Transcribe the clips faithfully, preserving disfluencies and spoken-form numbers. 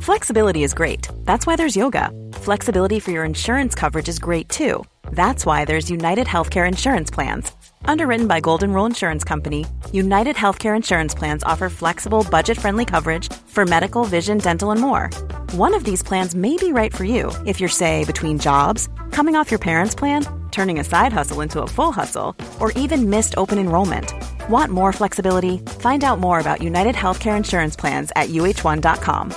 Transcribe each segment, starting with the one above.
Flexibility is great. That's why there's yoga. Flexibility for your insurance coverage is great too. That's why there's United Healthcare Insurance Plans. Underwritten by Golden Rule Insurance Company, United Healthcare Insurance Plans offer flexible, budget-friendly coverage for medical, vision, dental, and more. One of these plans may be right for you if you're, say, between jobs, coming off your parents' plan, turning a side hustle into a full hustle, or even missed open enrollment. Want more flexibility? Find out more about United Healthcare Insurance Plans at U H one dot com.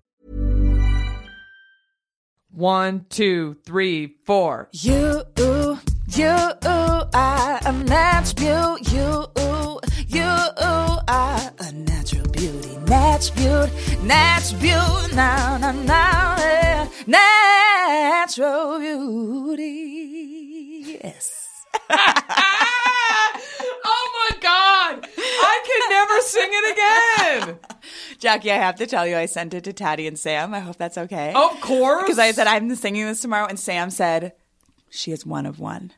One, two, three, four. You, you, are a natural beauty. You, you are a natural beauty. Natural beauty, natural beauty. Now, now, now, natural beauty. Yes. Oh my God! I can never sing it again. Jackie, I have to tell you, I sent it to Taddy and Sam. I hope that's okay. Of course. Because I said, I'm singing this tomorrow, and Sam said, she is one of one.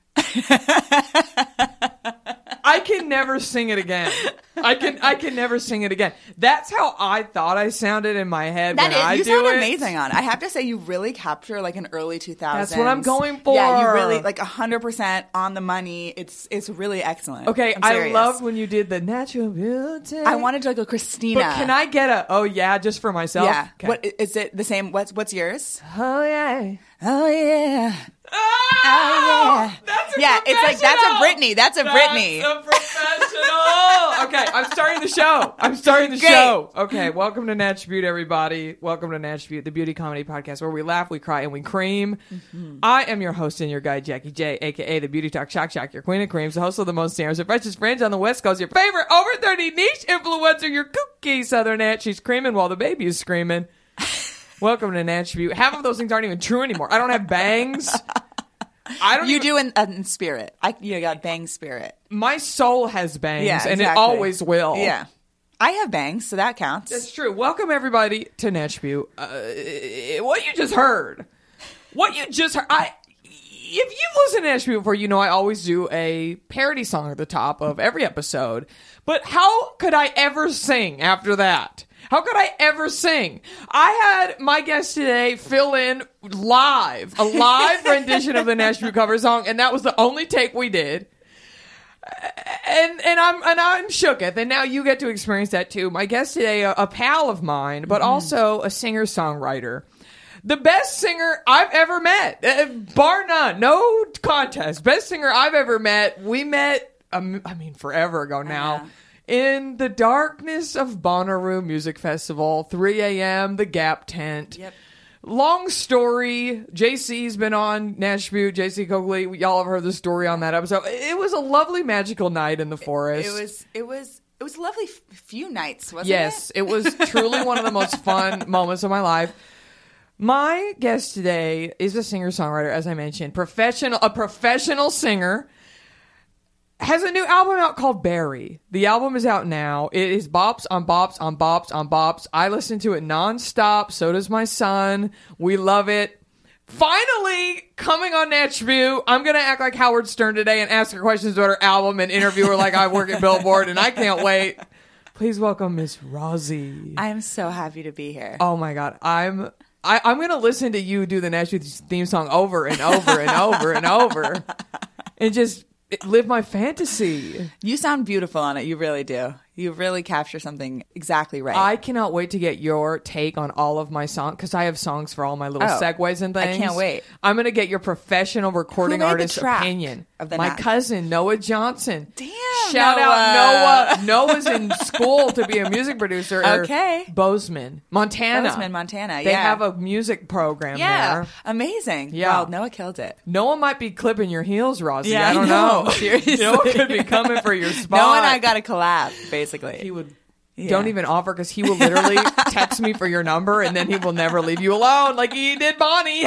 I can never sing it again. I can I can never sing it again. That's how I thought I sounded in my head that when is, I you do sound it. amazing on it. I have to say, you really capture like an early two thousands. That's what I'm going for. Yeah, you really, like one hundred percent on the money. It's it's really excellent. Okay, I'm I serious. loved when you did the natural beauty. I wanted to go Christina. But can I get a, oh yeah, just for myself? Yeah. Okay. What, is it the same? What's, what's yours? Oh yeah. Oh, yeah. Oh, Oh, yeah. That's a Yeah, it's like, that's a Britney. That's a That's Britney. a professional. Okay, I'm starting the show. I'm starting the Great. show. Okay, welcome to Natch Beaut, everybody. Welcome to Natch Beaut, the beauty comedy podcast where we laugh, we cry, and we cream. Mm-hmm. I am your host and your guide, Jackie J, a k a the Beauty Talk Shock Shock, your queen of creams, the host of the most standards and freshest friends on the West Coast, your favorite over thirty niche influencer, your kooky southern Natch. She's screaming while the baby is screaming. Welcome to Natch Beaut. Half of those things aren't even true anymore. I don't have bangs. I don't You even, do in, uh, in spirit. I, you got bang spirit. my soul has bangs, Yeah, and it exactly. always will. Yeah. I have bangs, so that counts. That's true. Welcome, everybody, to Natch Beaut. Uh, what you just heard. What you just heard. I, if you've listened to Natch Beaut before, you know I always do a parody song at the top of every episode. But how could I ever sing after that? How could I ever sing? I had my guest today fill in live, a live rendition of the Natch Beaut cover song, and that was the only take we did. And and I'm and I'm shooketh, and now you get to experience that too. My guest today, a, a pal of mine, but mm-hmm. also a singer-songwriter. The best singer I've ever met, uh, bar none, no contest. Best singer I've ever met. We met, um, I mean, forever ago now. Uh-huh. In the darkness of Bonnaroo Music Festival, three a.m., the Gap tent. Yep. Long story. J C's been on Natch Beaut. J C Coakley, y'all have heard the story on that episode. It was a lovely, magical night in the forest. It was, it was, it was a lovely f- few nights, wasn't yes, it? Yes, it was truly one of the most fun moments of my life. My guest today is a singer-songwriter, as I mentioned, professional, a professional singer. Has a new album out called Barry. The album is out now. It is bops on bops on bops on bops. I listen to it nonstop. So does my son. We love it. Finally, coming on Natch Beaut, I'm going to act like Howard Stern today and ask her questions about her album and interview her like I work at Billboard, and I can't wait. Please welcome Miss Rosie. I am so happy to be here. Oh my God. I'm I, I'm going to listen to you do the Natch Beaut theme song over and over and over and over and just live my fantasy. You sound beautiful on it. You really do. You really capture something exactly right. I cannot wait to get your take on all of my songs, because I have songs for all my little oh, segues and things. I can't wait. I'm going to get your professional recording Who made artist the track opinion. Of the my Nat- cousin, Noah Johnson. Damn, Shout Noah. out Noah. Noah's in school to be a music producer. Okay. Bozeman, Montana. Bozeman, Montana, They yeah. have a music program yeah. there. Amazing. Yeah. Wow, Noah killed it. Noah might be clipping your heels, Rosie. Yeah, I don't I know. know. Seriously. Noah could be coming for your spot. Noah and I got a collab, basically. He would. Yeah. Don't even offer, because he will literally text me for your number, and then he will never leave you alone like he did Bonnie.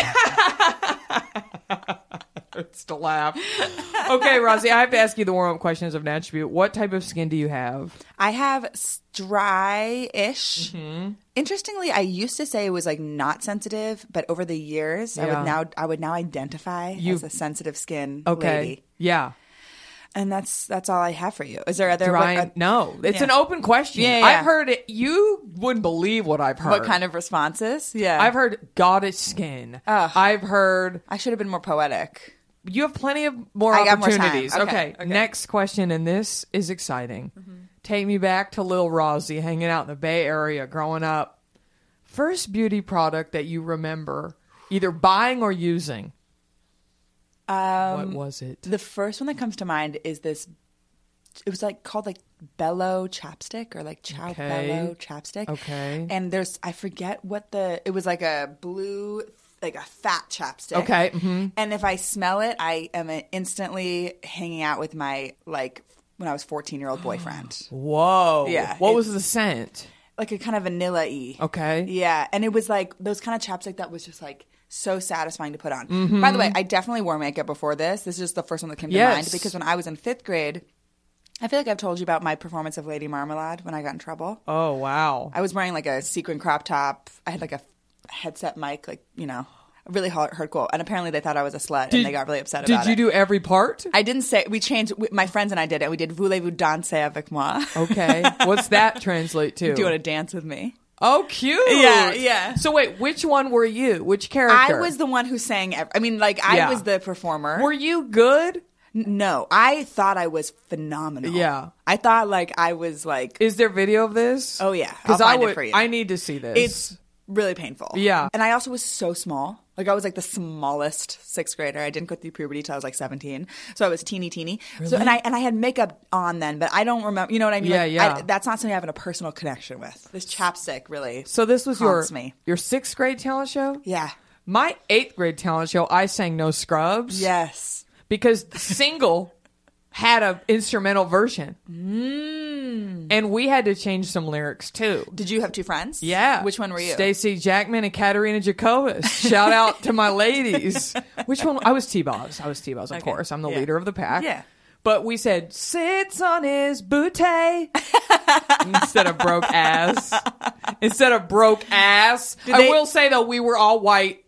It's to laugh. Okay, Rosie, I have to ask you the warm-up questions of Natch Beaut. What type of skin do you have? I have dry-ish. Mm-hmm. Interestingly, I used to say it was like not sensitive, but over the years, Yeah. I would now I would now identify You- as a sensitive skin Okay. lady. Yeah. And that's that's all I have for you. Is there other Do what, I- uh, no, it's yeah. an open question. Yeah, yeah. I've heard it. You wouldn't believe what I've heard. what kind of responses? Yeah, I've heard goddess skin. Ugh. I've heard I should have been more poetic. you have plenty of more I got more time. opportunities. Okay, Okay. okay. Next question, and this is exciting. Mm-hmm. Take me back to Lil Rosie hanging out in the Bay Area growing up. First beauty product that you remember either buying or using. Um, what was it? The first one that comes to mind is this. It was like called like Bello chapstick or like Ciao Okay. Bello chapstick. Okay. And there's I forget what the it was like a blue like a fat chapstick. Okay, mhm. And if I smell it, I am instantly hanging out with my like when I was fourteen year old boyfriend. Whoa. Yeah, What it- was the scent? Like a kind of vanilla-y. Okay. Yeah, and it was like those kind of chapstick that was just like so satisfying to put on. Mm-hmm. By the way, I definitely wore makeup before this. This is just the first one that came to Yes. mind because when I was in fifth grade, I feel like I've told you about my performance of Lady Marmalade when I got in trouble. Oh, wow. I was wearing like a sequin crop top. I had like a headset mic, like, you know, really hard, hardcore. And apparently they thought I was a slut Did- and they got really upset Did about you it. do every part? I didn't say, we changed, we, my friends and I did it. We did Voulez-vous danser avec moi? Okay. What's that translate to? Do you want to dance with me? Oh, cute. Yeah, yeah. So wait, which one were you? Which character? I was the one who sang. Ev- I mean, like, I Yeah. was the performer. Were you good? N- No, I thought I was phenomenal. Yeah. I thought like I was like, Is there video of this? oh yeah, I'll Because I find would. it for you. I need to see this. It's really painful. Yeah. And I also was so small. Like I was like the smallest sixth grader. I didn't go through puberty till I was like seventeen. So I was teeny teeny. So and I and I had makeup on then, but I don't remember. You know what I mean? Yeah, Like, yeah. I, that's not something I have a personal connection with. This chapstick really. So this was your haunts me. your sixth grade talent show. Yeah. My eighth grade talent show, I sang No Scrubs. Yes. Because the single had an instrumental version, Mm. and we had to change some lyrics too. Did you have two friends? Yeah. Which one were you? Stacey Jackman and Katerina Jacobus. Shout out to my ladies. Which one? I was T-Boz. I was T-Boz, of Okay. course. I'm the Yeah. leader of the pack. Yeah. But we said, sits on his booty instead of broke ass. Instead of broke ass. Did I they- will say, though, we were all white.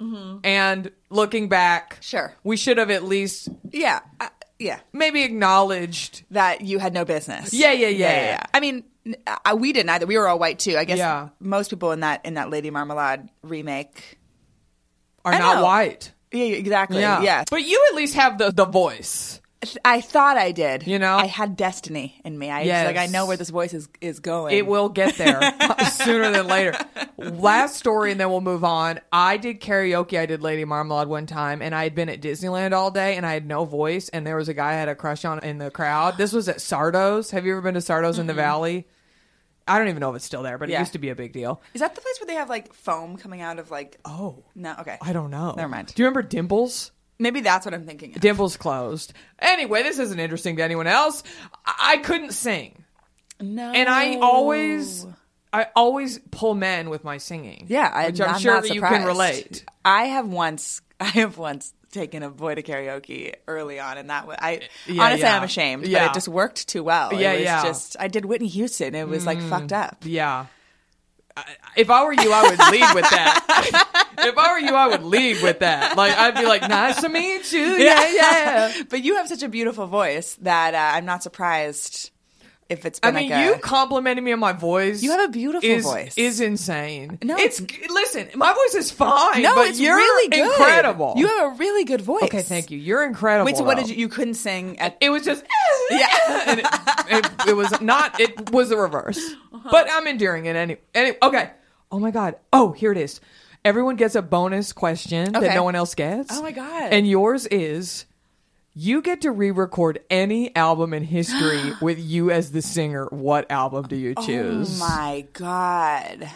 And looking back, Sure. we should have at least Yeah. Uh, yeah. maybe acknowledged. That you had no business. Yeah, yeah, yeah, yeah. I mean, n- I, we didn't either. We were all white too. I guess Yeah. most people in that in that Lady Marmalade remake. Are I not know. white. Yeah, exactly. Yeah. But you at least have the, the voice. I thought I did. You know? I had destiny in me. I was Yes. like, I know where this voice is is going. It will get there sooner than later. Last story, and then we'll move on. I did karaoke. I did Lady Marmalade one time, and I had been at Disneyland all day, and I had no voice, and there was a guy I had a crush on in the crowd. This was at Sardo's. Have you ever been to Sardo's mm-hmm. in the Valley? I don't even know if it's still there, but Yeah. it used to be a big deal. Is that the place where they have like foam coming out of like? Oh. No. Okay. I don't know. Never mind. Do you remember Dimples? Maybe that's what I'm thinking of. Dimples closed. Anyway, this isn't interesting to anyone else. I, I couldn't sing. No. And I always... I always pull men with my singing. Yeah, I, which I'm, I'm sure not that surprised. you can relate. I have once, I have once taken a boy to karaoke early on, and that was, I Yeah, honestly yeah. I'm ashamed, Yeah. but it just worked too well. Yeah, it was yeah. just I did Whitney Houston. It was like fucked up. Yeah. I- If I were you, I would lead with that. If I were you, I would lead with that. Like I'd be like, "Nice to meet you." Yeah, yeah. But you have such a beautiful voice that uh, I'm not surprised if it's I been mean, like a, you complimenting me on my voice. You have a beautiful is, voice. Is insane. No, it's it's- listen. My voice is fine. no, but it's you're really good. incredible. You have a really good voice. okay, thank you. You're incredible. Wait, so what though. did you? You couldn't sing at? It was just Yeah. and it, it, it was not. It was the reverse. Uh-huh. But I'm enduring it any. any okay. Oh my god. Oh, here it is. Everyone gets a bonus question that Okay. no one else gets. Oh my God. And yours is, you get to re-record any album in history with you as the singer. What album do you choose? Oh my God.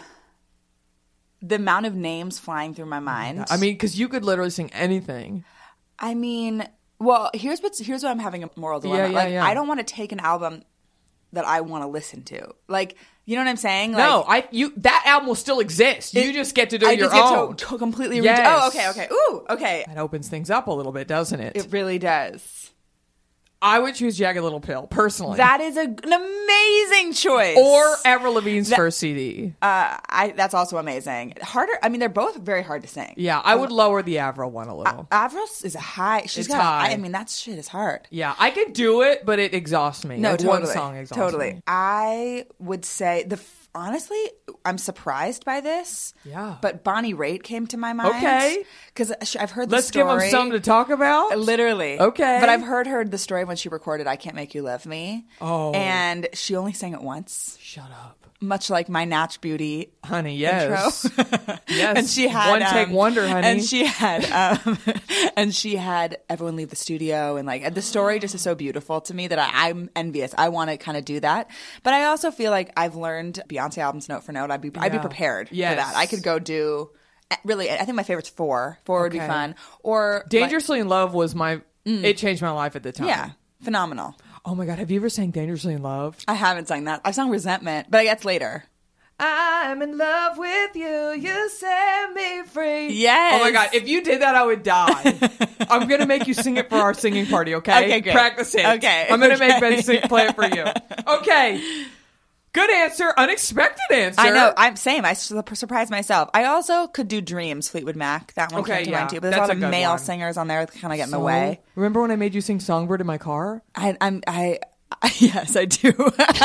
The amount of names flying through my mind. I mean, because you could literally sing anything. I mean, well, here's what's here's what I'm having a moral dilemma. Yeah, yeah, like, yeah. I don't want to take an album that I want to listen to. Like, you know what I'm saying? Like, No, I you that album will still exist. You it- just get to do I your just get own. to, to completely. Yes. Redo- oh, okay, okay. Ooh, okay. That opens things up a little bit, doesn't it? It really does. I would choose Jagged Little Pill, personally. That is a, an amazing choice. Or Avril Lavigne's That- first C D. Uh, I that's also amazing. Harder. I mean, they're both very hard to sing. Yeah, I would lower the Avril one a little. Avril is a high. She's It's got. high. I mean, that shit is hard. Yeah, I could do it, but it exhausts me. No, Like, totally. One song exhausts totally. me. I would say the. Honestly, I'm surprised by this. Yeah. But Bonnie Raitt came to my mind. Okay. Because I've heard the Let's story. give them something to talk about. Literally. Okay. But I've heard her the story when she recorded I Can't Make You Love Me. Oh. And she only sang it once. Shut up. Much like my Natch Beauty Honey, yes. intro. Yes. And she had One take um, wonder, honey. And she had um, and she had everyone leave the studio, and like the story just is so beautiful to me that I, I'm envious. I want to kind of do that, but I also feel like I've learned Beyonce albums note for note. I'd be I'd be Yeah. prepared Yes. for that. I could go do really. I think my favorite's four. Four would be Okay. fun. Or Dangerously in Love was my. It changed my life at the time. like, yeah, phenomenal. Oh my God, have you ever sang Dangerously in Love? I haven't sung that. I've sung Resentment, but that's later. I'm in love with you. You set me free. Yes. Oh my God, if you did that, I would die. I'm gonna make you sing it for our singing party. Okay. Okay, great. Practice it. Okay. I'm gonna Okay. make Ben sing, play it for you. Okay. Good answer. Unexpected answer. I know. I'm same. I su- surprised myself. I also could do Dreams, Fleetwood Mac. That one Okay, came to yeah. mind too. But there's That's a a lot good of male one. singers on there that kind of get in the So, way. Remember when I made you sing Songbird in my car? I, I'm. I. Yes, I do.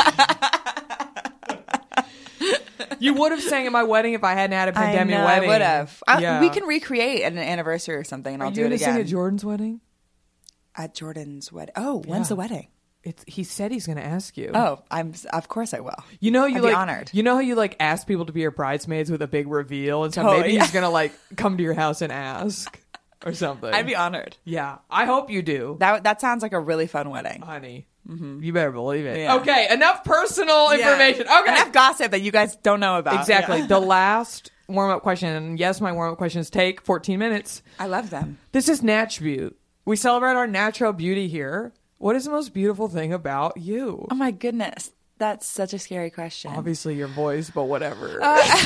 You would have sang at my wedding if I hadn't had a I pandemic know, wedding. I would have. I- Yeah. We can recreate an anniversary or something, and Are I'll you do it gonna sing again at Jordan's wedding? at Jordan's wedding. Oh, when's Yeah. the wedding? It's, he said he's going to ask you. Oh, I'm. Of course, I will. You know, you I'd be like honored. You know how you like ask people to be your bridesmaids with a big reveal, and so Totally, maybe yeah. he's gonna like come to your house and ask or something. I'd be honored. yeah, I hope you do, That that sounds like a really fun wedding. honey. You better believe it. Yeah. Okay, enough personal information. Yeah. Okay, Enough gossip that you guys don't know about. exactly. Yeah. The last warm up question, and yes, my warm up questions take fourteen minutes. I love them. This is Natch Butte. We celebrate our natural beauty here. What is the most beautiful thing about you? Oh my goodness, that's such a scary question. Obviously, your voice, but whatever. Uh,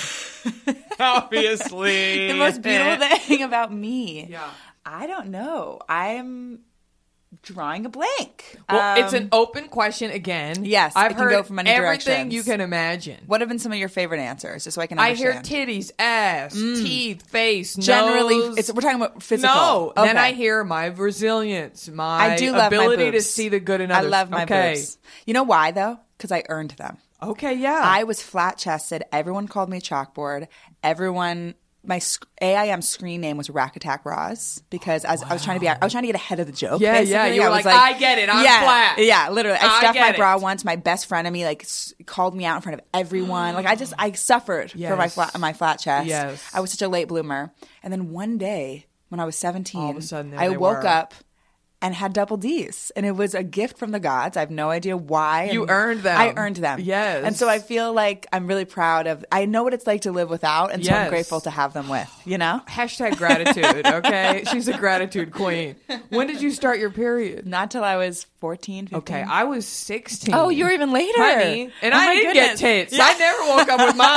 Obviously, the most beautiful thing about me. Yeah. I don't know. I'm drawing a blank. Well, it's Um, an open question again. Yes, I've it can heard go from many everything directions. you can imagine. What have been some of your favorite answers, just so I can I understand? hear titties, ass, teeth, face, Generally, nose. it's, we're talking about physical. No, Okay. then I hear my resilience, my I do love my ability to boobs. see the good in I others. love my okay. boobs. You know why though? Because I earned them. Okay, yeah. I was flat chested. Everyone called me chalkboard. Everyone, my sc- A I M screen name was Rack Attack Roz because as I was trying to be, I was trying to get ahead of the joke. Yeah, basically. yeah, you were I was like, "I get it, I'm yeah, flat." Yeah, literally. I I stuffed my get bra it. once. My best friend of me like s- called me out in front of everyone. Like I just, I suffered for my Yes. flat, my flat chest. Yes. I was such a late bloomer. And then one day when I was seventeen, All of a sudden, there I they woke were. up and had double D's. And it was a gift from the gods. I have no idea why. You And earned them. I earned them. Yes. And so I feel like I'm really proud of, I know what it's like to live without. And so Yes. I'm grateful to have them with, you know? Hashtag gratitude, okay? She's a gratitude queen. When did you start your period? Not till I was fourteen, fifteen. Okay, I was sixteen. Oh, you were even later. Honey. And Oh I my did goodness. get tits. Yeah. I never woke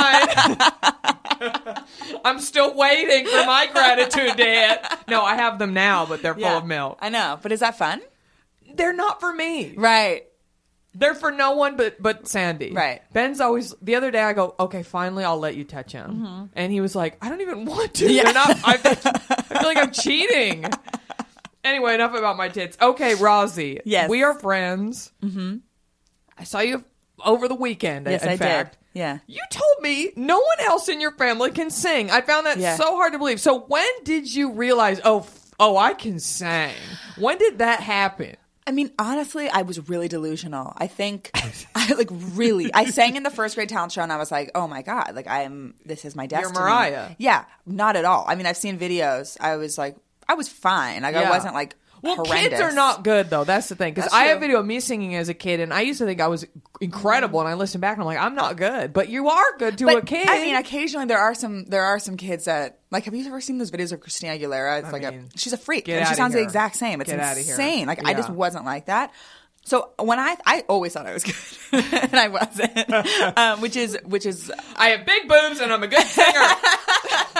up with mine. I'm still waiting for my gratitude to hit. No, I have them now, but they're full Yeah. of milk. I know. But is that fun? They're not for me. Right. They're for no one but but Sandy. Right. Ben's always the other day I go, okay, finally I'll let you touch him. And he was like, I don't even want to. Mm-hmm. Yeah. They're not I, I feel like I'm cheating. Anyway, enough about my tits. Okay, Rosie. Yes. We are friends. Mm-hmm. I saw you over the weekend, Yes, in I fact. did. Yeah. You told me no one else in your family can sing. I found that Yeah. so hard to believe. So when did you realize, oh, f- oh, I can sing? When did that happen? I mean, honestly, I was really delusional. I think, I like really, I sang in the first grade talent show and I was like, oh my God, like I am, this is my destiny. Mariah. Yeah, not at all. I mean, I've seen videos. I was like, I was fine. Like Yeah. I wasn't like Well, horrendous. kids are not good though. That's the thing. Because That's I have true. video of me singing as a kid, and I used to think I was incredible. And I listen back, and I'm like, I'm not good. But you are good to But, a kid. I mean, occasionally there are some there are some kids that like. Have you ever seen those videos of Christina Aguilera? It's I like mean, a she's a freak get and she outta sounds the here. exact same. It's Get outta here. insane. Like I just Yeah. wasn't like that. So when I I always thought I was good and I wasn't, um, which is which is I have big boobs, and I'm a good singer.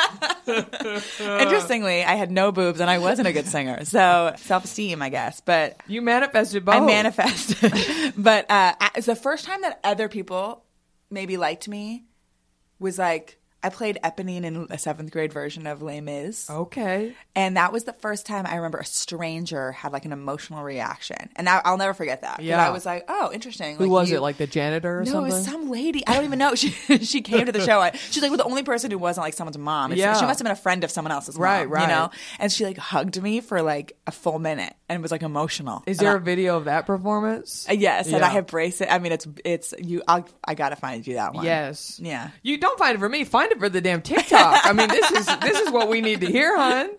Interestingly, I had no boobs and I wasn't a good singer. So self-esteem, I guess. But You manifested both. I manifested. But uh, it's the first time that other people maybe liked me was like, I played Eponine in a seventh grade version of Les Mis. Okay. And that was the first time I remember a stranger had like an emotional reaction. And I, I'll never forget that. Yeah. I was like, oh, interesting. Who like, was you- it? Like the janitor or no, something? it was some lady. I don't even know. She she came to the show. I, she's like, well, the only person who wasn't like someone's mom. It's, Yeah. She must have been a friend of someone else's mom. Right, right. You know? And she like hugged me for like a full minute and was like emotional. Is And there I- a video of that performance? Uh, Yes, and Yeah. I have braces. I mean, it's it's you. I'll, I gotta find you that one. Yes. Yeah. You don't find it for me. Find it for the damn TikTok. I mean, this is this is what we need to hear, hon.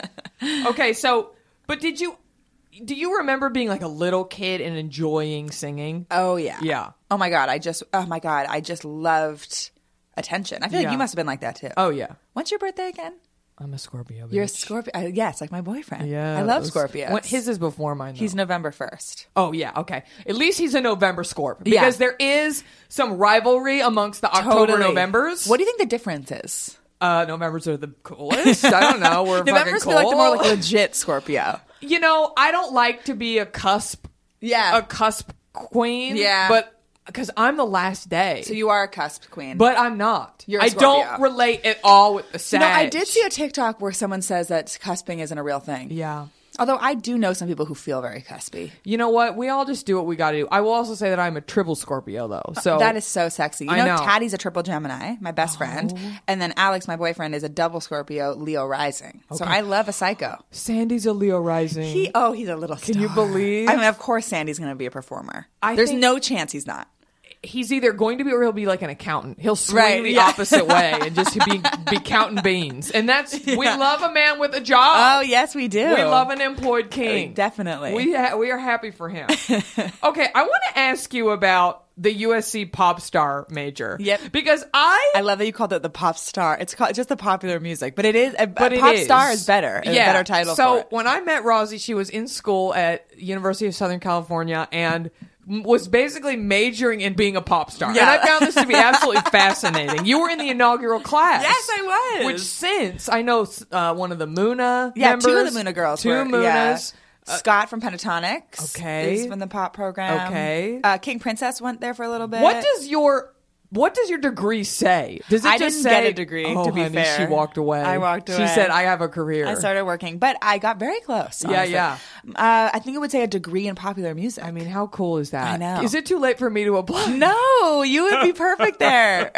Okay, so, but did you do you remember being like a little kid and enjoying singing? Oh yeah. Yeah. Oh my god. I just. Oh my god. I just loved attention. I feel Yeah. like you must have been like that too. Oh yeah. When's your birthday again? I'm a Scorpio. You're a bitch. Scorpio. Uh, yes, like my boyfriend. Yeah. I love those- Scorpios. When- his is before mine. Though. He's November first. Oh yeah, okay. At least he's a November Scorp Yeah. because there is some rivalry amongst the October Novembers. What do you think the difference is? Uh, Novembers are the coolest. I don't know. We're fucking Novembers cool. feel like the more like legit Scorpio. You know, I don't like to be a cusp, Yeah. a cusp queen. Yeah. but because I'm the last day. So you are a cusp queen. but I'm not. You're a I don't Scorpio. relate at all with the you Sag. know, I did see a TikTok where someone says that cusping isn't a real thing. Yeah. Although I do know some people who feel very cuspy. You know what? We all just do what we got to do. I will also say that I'm a triple Scorpio though. So That is so sexy. You I know, know. Tattie's a triple Gemini, my best friend. And then Alex, my boyfriend, is a double Scorpio, Leo rising. So I love a psycho. Sandy's a Leo rising. He, oh, he's a little star. Can you believe? I mean, of course Sandy's going to be a performer. I There's think- no chance he's not. He's either going to be or he'll be like an accountant. He'll swing Right, the yeah. opposite way and just be be counting beans. And that's we love a man with a job. Oh, yes, we do. We love an employed king. Uh, definitely. We ha- we are happy for him. Okay, I want to ask you about the U S C pop star major. Yep. Because I I love that you called it the pop star. It's called just the popular music, but it is. A, but a it pop is. star is better. A better title. So for it. when I met Rosie, she was in school at University of Southern California and was basically majoring in being a pop star. Yeah. And I found this to be absolutely fascinating. You were in the inaugural class. Yes, I was. Which since I know uh, one of the Muna yeah, members, two of the Muna girls. two were, Munas. Yeah. Scott from Pentatonics. Okay. is from the pop program. Okay. Uh, King Princess went there for a little bit. What does your what does your degree say? Does it I just didn't say get a degree, Oh, to be honey, fair. she walked away. I walked She away. said, "I have a career." I started working, but I got very close. Yeah, honestly. yeah. Uh, I think it would say a degree in popular music. I mean, how cool is that? I know. Is it too late for me to apply? no, you would be perfect there.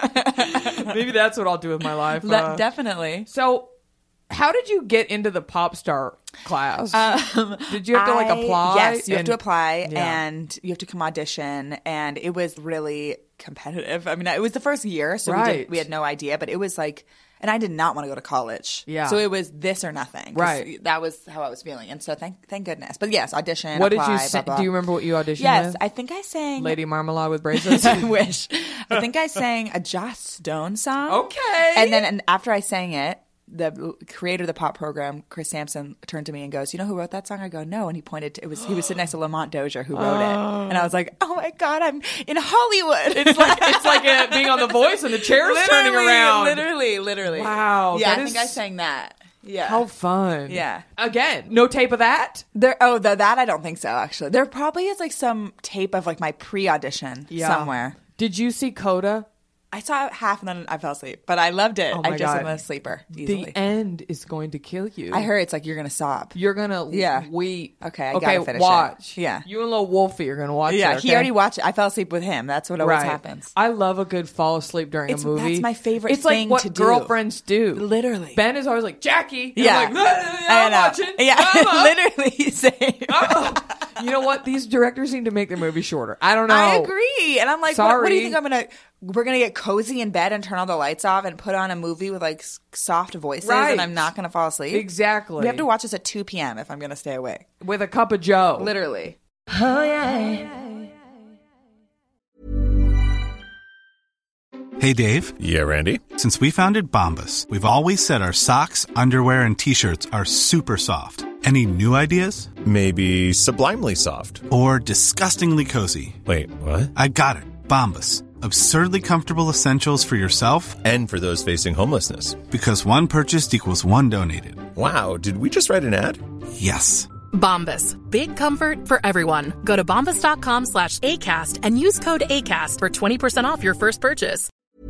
Maybe that's what I'll do with my life. Le- Uh, Definitely. so, how did you get into the pop star class? Um, did you have to like I- apply? Yes, you have And- to apply, Yeah. and you have to come audition, and it was really competitive. I mean, it was the first year, so we, Right. did, we had no idea, but it was like, and I did not want to go to college. Yeah. So it was this or nothing. 'cause Right. That was how I was feeling, and so thank thank goodness. But yes, audition. What apply, did you blah, sing? blah. Do you remember what you auditioned Yes, with? I think I sang. Lady Marmalade with braces. I wish. I think I sang a Joss Stone song. Okay. And then and after I sang it, the creator of the pop program, Chris Sampson, turned to me and goes, "You know who wrote that song?" I go, "No." And he pointed to it was he was sitting next to Lamont Dozier who wrote it, and I was like, "Oh my god, I'm in Hollywood." It's like it's like uh being on The Voice and the chair's turning Literally, around. Literally, literally. Wow, Yeah, that I is- think I sang that. Yeah. How fun. Yeah. Again, no tape of that? There, oh, the, that I don't think so. Actually, there probably is like some tape of like my pre-audition somewhere. Did you see Coda? I saw half and then I fell asleep, but I loved it. Oh my I just God. am a sleeper easily. The end is going to kill you. I heard it's like you're gonna sob. You're gonna Yeah. weep. Okay, I okay, gotta finish it. watch. Yeah. You and little Wolfie are gonna watch Yeah, it. he okay? already watched it. I fell asleep with him. That's what always Right. happens. I love a good fall asleep during It's- a movie. that's my favorite It's thing like what to do. girlfriends do. Literally. Ben is always like, Jackie. And Yeah, I'm like, "Yeah, I I'm know. watching. Yeah, I'm up. literally same. You know what? These directors need to make their movie shorter. I don't know. I agree, and I'm like, what, what do you Sorry. think I'm gonna? We're gonna get cozy in bed and turn all the lights off and put on a movie with like s- soft voices, Right. and I'm not gonna fall asleep. Exactly. We have to watch this at two p.m. if I'm gonna stay awake. with a cup of Joe. Literally. Hey, Dave. Yeah, Randy. Since we founded Bombas, we've always said our socks, underwear, and T-shirts are super soft. Any new ideas? Maybe sublimely soft. Or disgustingly cozy? Wait, what? I got it. Bombas. Absurdly comfortable essentials for yourself And for those facing homelessness. because one purchased equals one donated. Wow, did we just write an ad? Yes. Bombas. Big comfort for everyone. Go to bombas.com slash ACAST and use code ACAST for twenty percent off your first purchase.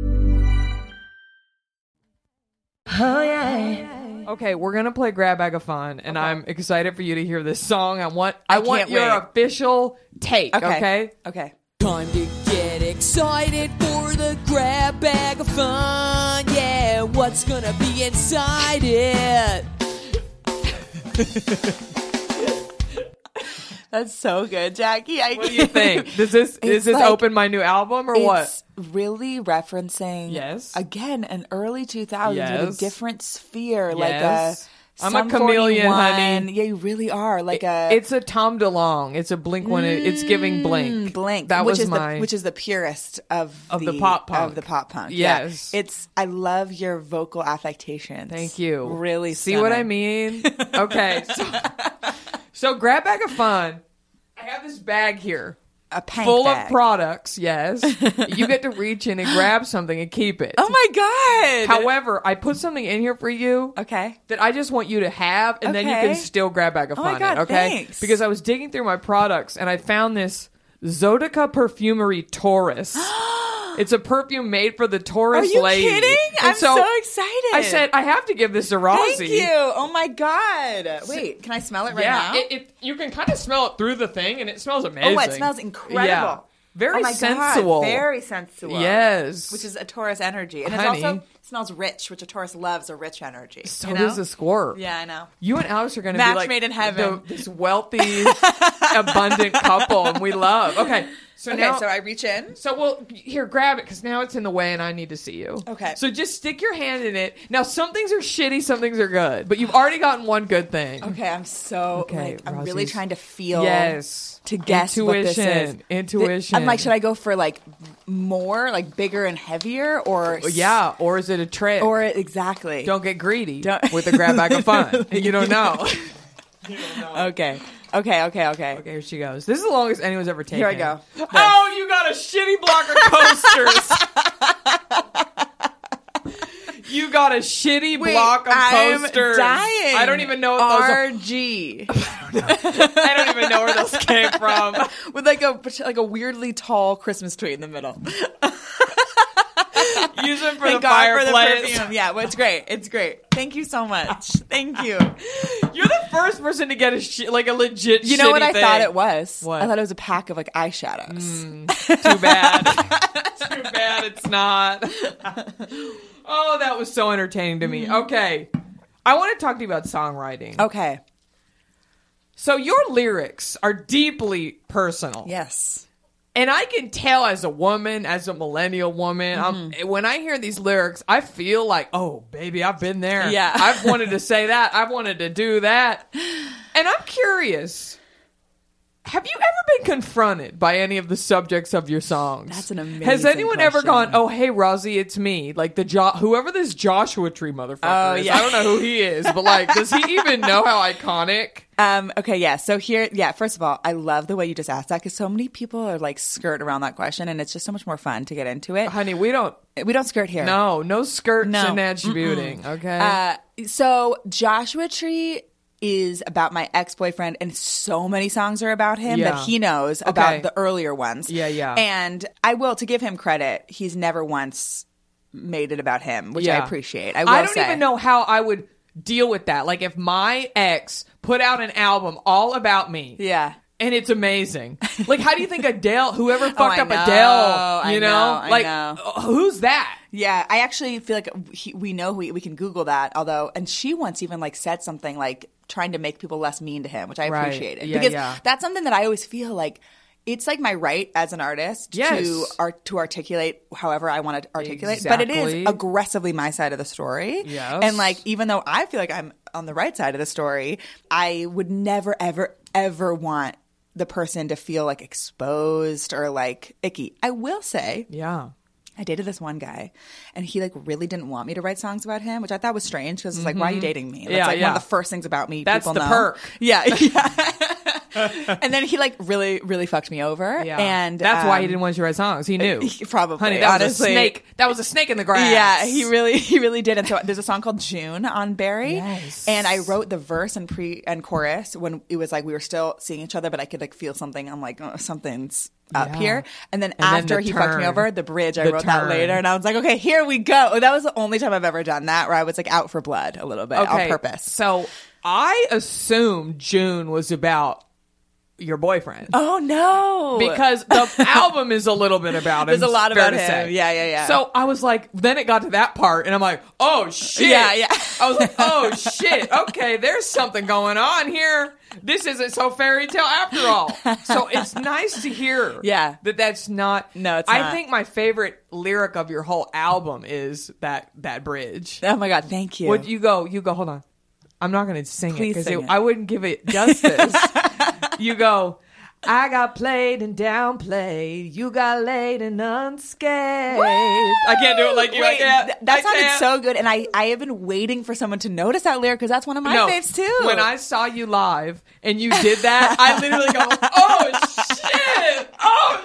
Oh, yeah. Okay, we're gonna play Grab Bag of Fun, and okay. I'm excited for you to hear this song. I want I, I want your wait. official take, okay? Okay. okay. Time to get excited for the Grab Bag of Fun. Yeah, what's gonna be inside it? That's so good, Jackie. I what do you think? Does this does this like, open my new album or it's what? Really referencing, yes, again, an early two thousands yes. with a different sphere, yes. like a. I'm a chameleon, honey. Yeah, you really are. Like it, a. It's a Tom DeLonge. It's a Blink one. Mm, it's giving Blink. Blink. That which was is my. The, which is the purest of of the, the pop punk. Of the pop punk. Yes. Yeah. It's. I love your vocal affectations. Thank you. Really. See stunning. what I mean? Okay. So, so Grab Bag of Fun. I have this bag here. A pank full bag. of products, yes. You get to reach in and grab something and keep it. Oh my God. However, I put something in here for you. Okay. That I just want you to have, and okay. then you can still Grab Bag of Fun oh my God, it, okay? Thanks. Because I was digging through my products and I found this Zodica Perfumery Taurus. It's a perfume made for the Taurus lady. Are you lady. kidding? And I'm so, so excited. I said, I have to give this to Rosie. Thank you. Oh my God. Wait, can I smell it right yeah, now? It, it, you can kind of smell it through the thing, and it smells amazing. Oh, it smells incredible. Yeah. Very oh my sensual. God, very sensual. Yes. Which is a Taurus energy. And Honey. it also smells rich, which a Taurus loves a rich energy. So you know? does a squirt. Yeah, I know. You and Alex are going to Match be like made in heaven. The, this wealthy, abundant couple, and we love. Okay. So okay, now, so I reach in. So, well, here, grab it, because now it's in the way and I need to see you. Okay. So just stick your hand in it. Now, some things are shitty, some things are good, but you've already gotten one good thing. Okay, I'm so, okay, like, I'm Rosie's, really trying to feel. Yes. To guess Intuition. what this is. Intuition. I'm like, should I go for, like, more, like, bigger and heavier, or. Yeah, or is it a trick? Or, exactly. Don't get greedy don't. with a Grab Bag of Fun. You don't know. You don't know. Okay. Okay, okay, okay. Okay, here she goes. This is the longest anyone's ever taken. Here I go. There. Oh, you got a shitty block of coasters. You got a shitty Wait, block of I'm coasters. dying. I don't even know what R those G. are. I don't even know where those came from. With like a like a weirdly tall Christmas tree in the middle. Use them for Thank the God fireplace. For the perfume. Yeah, well, it's great. It's great. Thank you so much. Thank you. You're the first person to get a sh- like a legit. You know what I thing. thought it was? What? I thought it was a pack of like eyeshadows. Mm, too bad. Too bad it's not. Oh, that was so entertaining to me. Okay, I want to talk to you about songwriting. Okay. So your lyrics are deeply personal. Yes. And I can tell as a woman, as a millennial woman, mm-hmm. I'm, when I hear these lyrics, I feel like, oh, baby, I've been there. Yeah. I've wanted to say that. I've wanted to do that. And I'm curious, have you ever been confronted by any of the subjects of your songs? That's an amazing Has anyone question. ever gone, oh, hey, Rosie, it's me? Like, the jo- whoever this Joshua Tree motherfucker oh, is. yeah. I don't know who he is, but, like, does he even know how iconic? Um, okay, yeah. So here, yeah, first of all, I love the way you just asked that because so many people are like skirt around that question and it's just so much more fun to get into it. Honey, we don't. We don't skirt here. No, no skirts No. and attributing, okay? Uh, so Joshua Tree is about my ex-boyfriend and so many songs are about him Yeah. that he knows Okay. about the earlier ones. Yeah, yeah. And I will, to give him credit, he's never once made it about him, which Yeah. I appreciate. I will I don't say. even know how I would deal with that. Like, if my ex put out an album all about me. Yeah. And it's amazing. Like, how do you think Adele, whoever fucked Oh, I up know, Adele, you I know? know, I like, know. who's that? Yeah, I actually feel like he, we know who we, we can Google that. Although, and she once even like said something like trying to make people less mean to him, which I Right. appreciated Yeah, because yeah. that's something that I always feel like it's like my right as an artist Yes. to art to articulate however I want to articulate. But it Exactly. is aggressively my side of the story. Yes. And like even though I feel like I'm on the right side of the story, I would never ever ever want the person to feel like exposed or like icky. I will say, Yeah. I dated this one guy, and he like really didn't want me to write songs about him, which I thought was strange because it's like, why are you dating me? That's Yeah, like yeah. one of the first things about me. That's people the know. perk. Yeah, yeah. And then he like really, really fucked me over. Yeah. And that's um, why he didn't want you to write songs. He knew. He- probably, Honey, that honestly. was a snake. That was a snake in the grass. Yeah, he really, he really did. And so there's a song called June on Barry, Yes. and I wrote the verse and pre and chorus when it was like we were still seeing each other, but I could like feel something. I'm like, oh, something's up Yeah. here. And then And then after the he fucked me turn. over, the bridge, I The wrote that turn. later, and I was like, okay, here we go. That was the only time I've ever done that, where I was like out for blood a little bit on purpose. So I assumed June was about your boyfriend. Oh no! Because the album is a little bit about him. There's a lot fair about to him. say. Yeah, yeah, yeah. So I was like, then it got to that part, and I'm like, oh shit. Yeah, yeah. I was like, oh shit. Okay, there's something going on here. This isn't so fairy tale after all. So it's nice to hear. Yeah. That that's not. No, it's I not. think my favorite lyric of your whole album is that that bridge. Oh my god, thank you. Would you go? You go. Hold on. I'm not going to sing Please it because sing it. I wouldn't give it justice. You go. I got played and downplayed. You got laid and unscathed. I can't do it like you. I Wait, can't. th- that I sounded can't. so good, and I, I have been waiting for someone to notice that lyric because that's one of my No, faves too. when I saw you live and you did that, I literally go, "Oh shit! Oh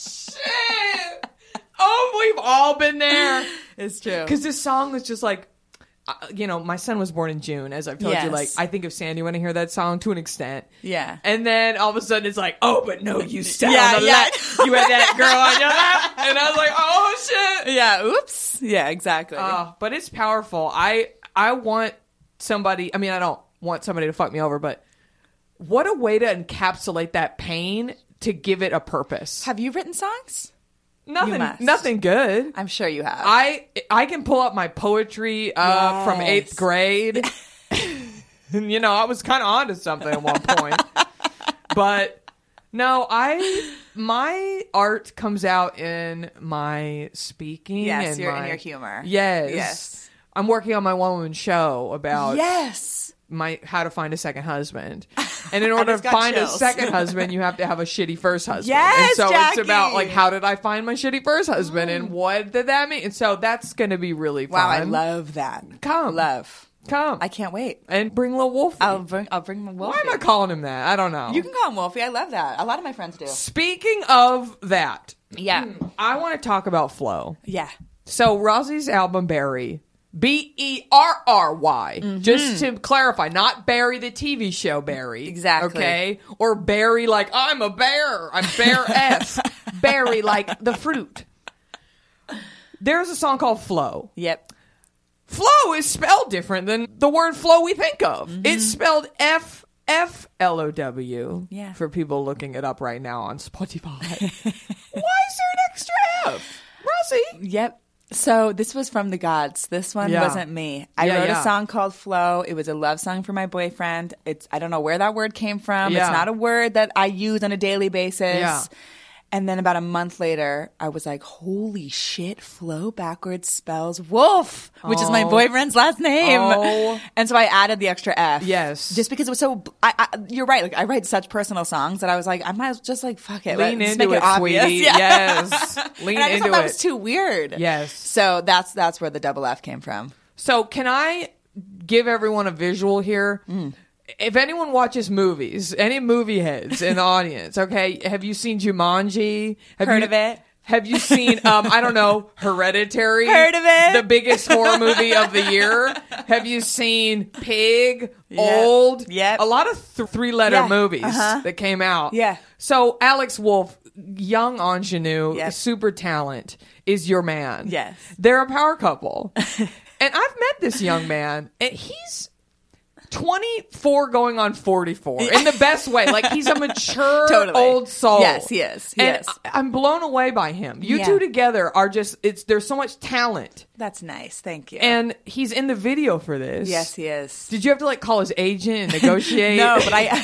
shit! Oh, we've all been there." it's true. Because this song was just like, uh, you know, my son was born in June, as I've told you. Yes. Like, I think of Sandy when I hear that song to an extent. Yeah. And then all of a sudden it's like, oh, but no, you sat Yeah, on the yeah. lap. You had that girl on your lap. And I was like, oh shit. Yeah. Oops. Yeah. Exactly. Uh, but it's powerful. I I want somebody, I mean, I don't want somebody to fuck me over, but what a way to encapsulate that pain to give it a purpose. have you written songs? Nothing, must. nothing good. I'm sure you have. I I can pull up my poetry uh, from Yes. eighth grade. And, you know, I was kind of onto something at one point. But no, I my art comes out in my speaking. Yes, and you're in my, your humor. Yes, Yes. I'm working on my one woman show about yes. my how to find a second husband. And in order just to got find chills. a second husband, you have to have a shitty first husband. Yes, and so Jackie. it's about like how did I find my shitty first husband and what did that mean? And so that's going to be really fun. Wow. I love that. Come. Love. Come. I can't wait. and bring little Wolfie. I'll bring. I'll bring my Wolfie. Why am I calling him that? I don't know. You can call him Wolfie. I love that. A lot of my friends do. Speaking of that, Yeah. I want to talk about Flo. Yeah. So Rosie's album Barry, B E R R Y, just to clarify, not Barry the T V show Barry. Exactly. Okay? Or Barry like, I'm a bear. I'm Bear F. Barry like the fruit. There's a song called Flow. Yep. Flow is spelled different than the word flow we think of. It's spelled F F L O W. Yeah. For people looking it up right now on Spotify. Why is there an extra F? Rosie? Yep. So this was from the gods. This one Yeah. wasn't me. I Yeah, wrote yeah. a song called Flow. It was a love song for my boyfriend. It's I don't know where that word came from. Yeah. It's not a word that I use on a daily basis. Yeah. And then about a month later, I was like, holy shit, Flo backwards spells wolf, which is my Oh. boyfriend's last name. Oh. And so I added the extra F. Yes. Just because it was so, I, I, you're right. Like I write such personal songs that I was like, I might as well just like, fuck it. Lean Let's into make it, it, obvious. sweetie. Yeah. Yes. Lean and I just into thought that it. was too weird. Yes. So that's that's where the double F came from. So can I give everyone a visual here? If anyone watches movies, any movie heads in the audience, okay, have you seen Jumanji? Have Heard you, of it. Have you seen, um, I don't know, Hereditary? Heard of it. The biggest horror movie of the year. Have you seen Pig? Yep. Old? Yep. A lot of th- three-letter Yeah. movies Uh-huh. that came out. Yeah. So Alex Wolff, young ingenue, Yep. super talent, is your man. Yes. They're a power couple. And I've met this young man, and he's twenty-four going on forty-four in the best way. Like, he's a mature Totally. old soul. Yes, he is. He and is. I- I'm blown away by him. You Yeah. two together are just, it's there's so much talent. That's nice. Thank you. And he's in the video for this. yes, he is. Did you have to like call his agent and negotiate? No, but I,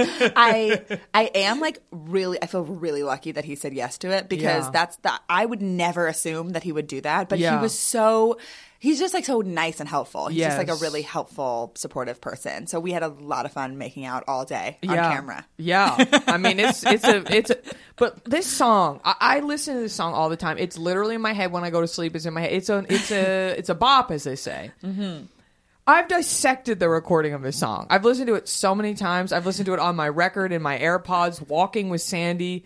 I, I am like really. I feel really lucky that he said yes to it because Yeah. that's that. I would never assume that he would do that, but Yeah. he was so. He's just like so nice and helpful. He's just like a Yes. really helpful, supportive person. So we had a lot of fun making out all day on yeah. camera. Yeah, I mean it's it's a it's a. But this song, I, I listen to this song all the time. It's literally in my head when I go to sleep. It's in my head. It's a it's a it's a bop, as they say. Mm-hmm. I've dissected the recording of this song. I've listened to it so many times. I've listened to it on my record, in my AirPods, walking with Sandy.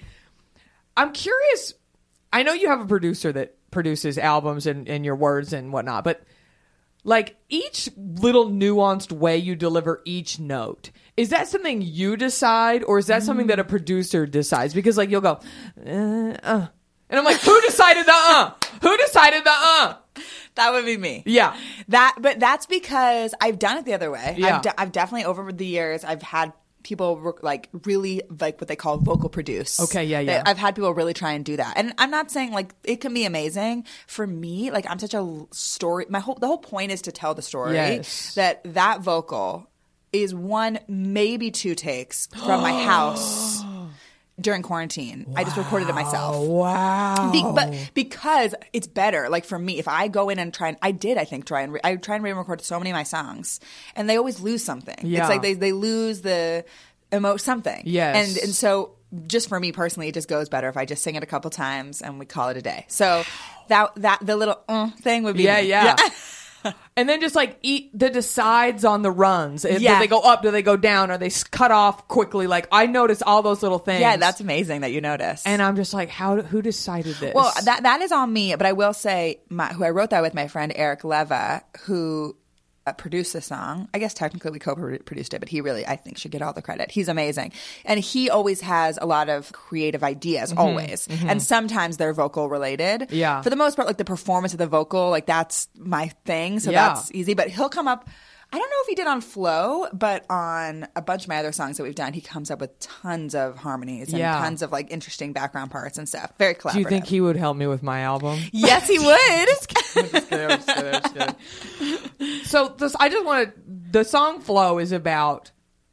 I'm curious. I know you have a producer that produces albums and, and your words and whatnot, but like each little nuanced way you deliver each note, is that something you decide, or is that mm. something that a producer decides? Because like you'll go, uh, uh. and I'm like, who decided the uh? Who decided the uh? That would be me. Yeah. That, but that's because I've done it the other way. Yeah. I've, de- I've definitely over the years, I've had people re- like really like what they call vocal produce. Okay, yeah, yeah. They, I've had people really try and do that. And I'm not saying like it can be amazing. For me, like I'm such a story. My whole, the whole point is to tell the story. Yes. That that vocal is one, maybe two takes from my house. During quarantine. Wow. I just recorded it myself. Wow. Be- but because it's better, like for me, if I go in and try and, I did, I think, try and, re- I try and re-record so many of my songs, and they always lose something. Yeah. It's like they, they lose the emo something. Yes. And, and so just for me personally, it just goes better if I just sing it a couple times and we call it a day. So that, that, the little uh, thing would be. Yeah, me. yeah. yeah. And then just like eat the decides on the runs. Yeah. Do they go up? Do they go down? Are they cut off quickly? Like I notice all those little things. Yeah, that's amazing that you notice. And I'm just like, how? Who decided this? Well, that that is on me. But I will say, my, who I wrote that with, my friend Eric Leva, who uh, produced the song. I guess technically we co-produced it, but he really, I think, should get all the credit. He's amazing, and he always has a lot of creative ideas, mm-hmm, always, mm-hmm. and sometimes they're vocal related. Yeah, for the most part, like the performance of the vocal, like that's my thing, so yeah. that's easy. But he'll come up. I don't know if he did on Flow, but on a bunch of my other songs that we've done, he comes up with tons of harmonies and yeah. tons of like interesting background parts and stuff. Very collaborative. Do you think he would help me with my album? Yes, he would. I'm just kidding, I'm just kidding, I'm just kidding, I'm just kidding. So this, I just want to. The song Flow is about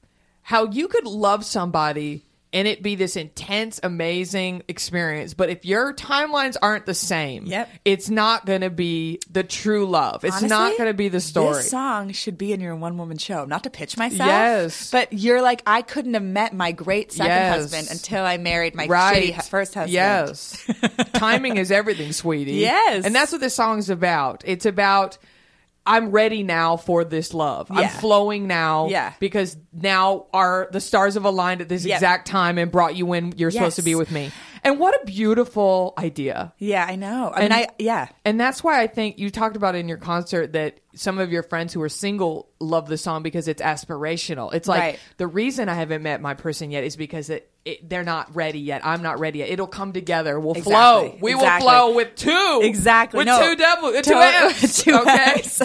how you could love somebody and it be this intense, amazing experience. But if your timelines aren't the same, yep. it's not going to be the true love. It's Honestly, not going to be the story. This song should be in your one-woman show. Not to pitch myself. Yes. But you're like, I couldn't have met my great second yes. husband until I married my right. shitty first husband. Yes. Timing is everything, sweetie. Yes. And that's what this song's about. It's about... I'm ready now for this love. Yeah. I'm flowing now yeah. because now our the stars have aligned at this yep. exact time and brought you when you're yes. supposed to be with me. And what a beautiful idea. Yeah, I know. I and, mean, I yeah. And that's why I think you talked about in your concert that some of your friends who are single love the song because it's aspirational. It's like right. the reason I haven't met my person yet is because it, it, they're not ready yet. I'm not ready yet. It'll come together. We'll exactly. flow. We exactly. will flow with two. Exactly. With no. two W. Two To- F's. two okay. F's.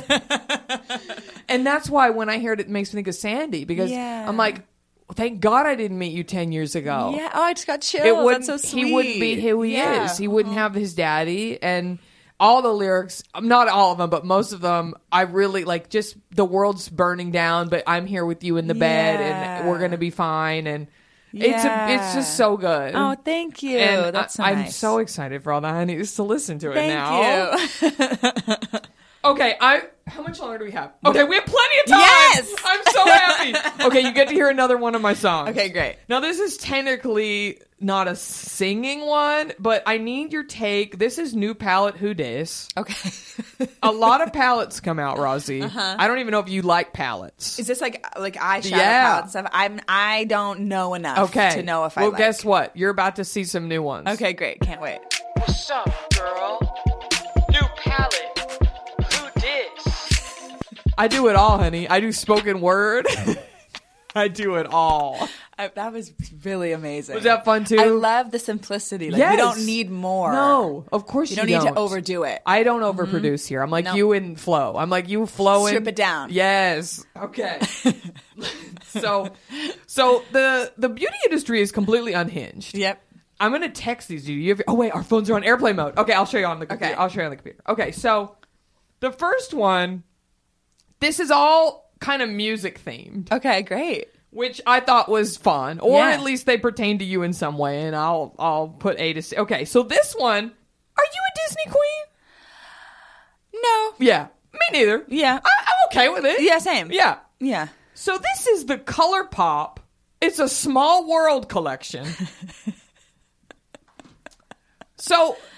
And that's why when I hear it, it makes me think of Sandy because yeah. I'm like, thank God I didn't meet you ten years ago. Yeah. Oh, I just got chills. It wouldn't, That's so sweet. He wouldn't be who he yeah. is. He wouldn't have his daddy. And all the lyrics, not all of them, but most of them, I really like just the world's burning down, but I'm here with you in the bed yeah. and we're going to be fine. And yeah. it's a, it's just so good. Oh, thank you. And That's so I, nice. I'm so excited for all the honeys to listen to it thank now. you. Okay, I. How much longer do we have? Okay, we have plenty of time. Yes! I'm so happy. Okay, you get to hear another one of my songs. Okay, great. Now, this is technically not a singing one, but I need your take. This is new palette Who Dis. Okay. A lot of palettes come out, Rosie. Uh-huh. I don't even know if you like palettes. Is this like like eyeshadow Yeah. palette stuff? I'm I don't know enough Okay. to know if I well, like. guess what? You're about to see some new ones. Okay, great. Can't wait. What's up, girl? New palette. I do it all, honey. I do spoken word. I do it all. I, that was really amazing. Was that fun too? I love the simplicity. Like, yes. We don't need more. No, of course you, you don't, don't need to overdo it. I don't overproduce mm-hmm. here. I'm like no. you and Flo. I'm like you flowing. Strip it down. Yes. Okay. so, so the the beauty industry is completely unhinged. Yep. I'm gonna text these to you. you have, oh wait, our phones are on airplane mode. Okay, I'll show you on the computer. Okay. I'll show you on the computer. Okay, so the first one. This is all kind of music themed. Okay, great. Which I thought was fun. Or Yeah. at least they pertain to you in some way, and I'll I'll put A to C. Okay, so this one, are you a Disney queen? No. Yeah. Me neither. Yeah. I, I'm okay with it. Yeah, same. Yeah. Yeah. So this is the Color Pop. It's a Small World collection. So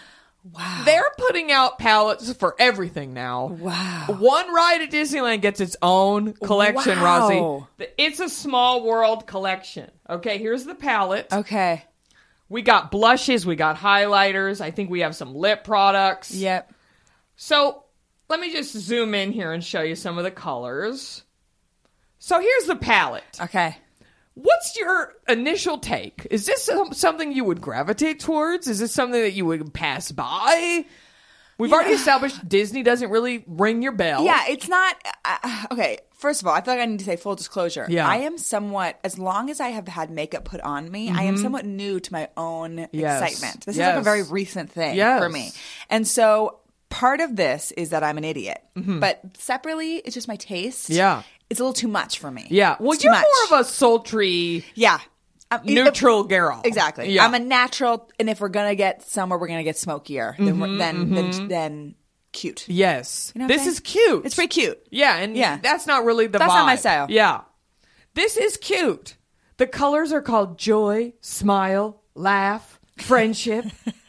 Wow. They're putting out palettes for everything now. Wow. One ride at Disneyland gets its own collection, Wow. Rosie. The It's a Small World collection. Okay, here's the palette. Okay. We got blushes, we got highlighters. I think we have some lip products. Yep. So let me just zoom in here and show you some of the colors. So here's the palette. Okay. What's your initial take? Is this some- something you would gravitate towards? Is this something that you would pass by? We've already established Disney doesn't really ring your bell. Yeah, it's not. Uh, okay, first of all, I feel like I need to say full disclosure. Yeah. I am somewhat, as long as I have had makeup put on me, I am somewhat new to my own Yes. excitement. This Yes. is like a very recent thing Yes. for me. And so part of this is that I'm an idiot. But separately, it's just my taste. Yeah. It's a little too much for me. Yeah. Well, It's too you're much. more of a sultry, Yeah. I'm- neutral girl. Exactly. Yeah. I'm a natural, and if we're gonna get somewhere, we're gonna get smokier than we're- than, than than cute. Yes. You know what This I'm saying? is cute. It's pretty cute. Yeah, and Yeah. that's not really the That's vibe. not my style. Yeah. This is cute. The colors are called joy, smile, laugh, friendship.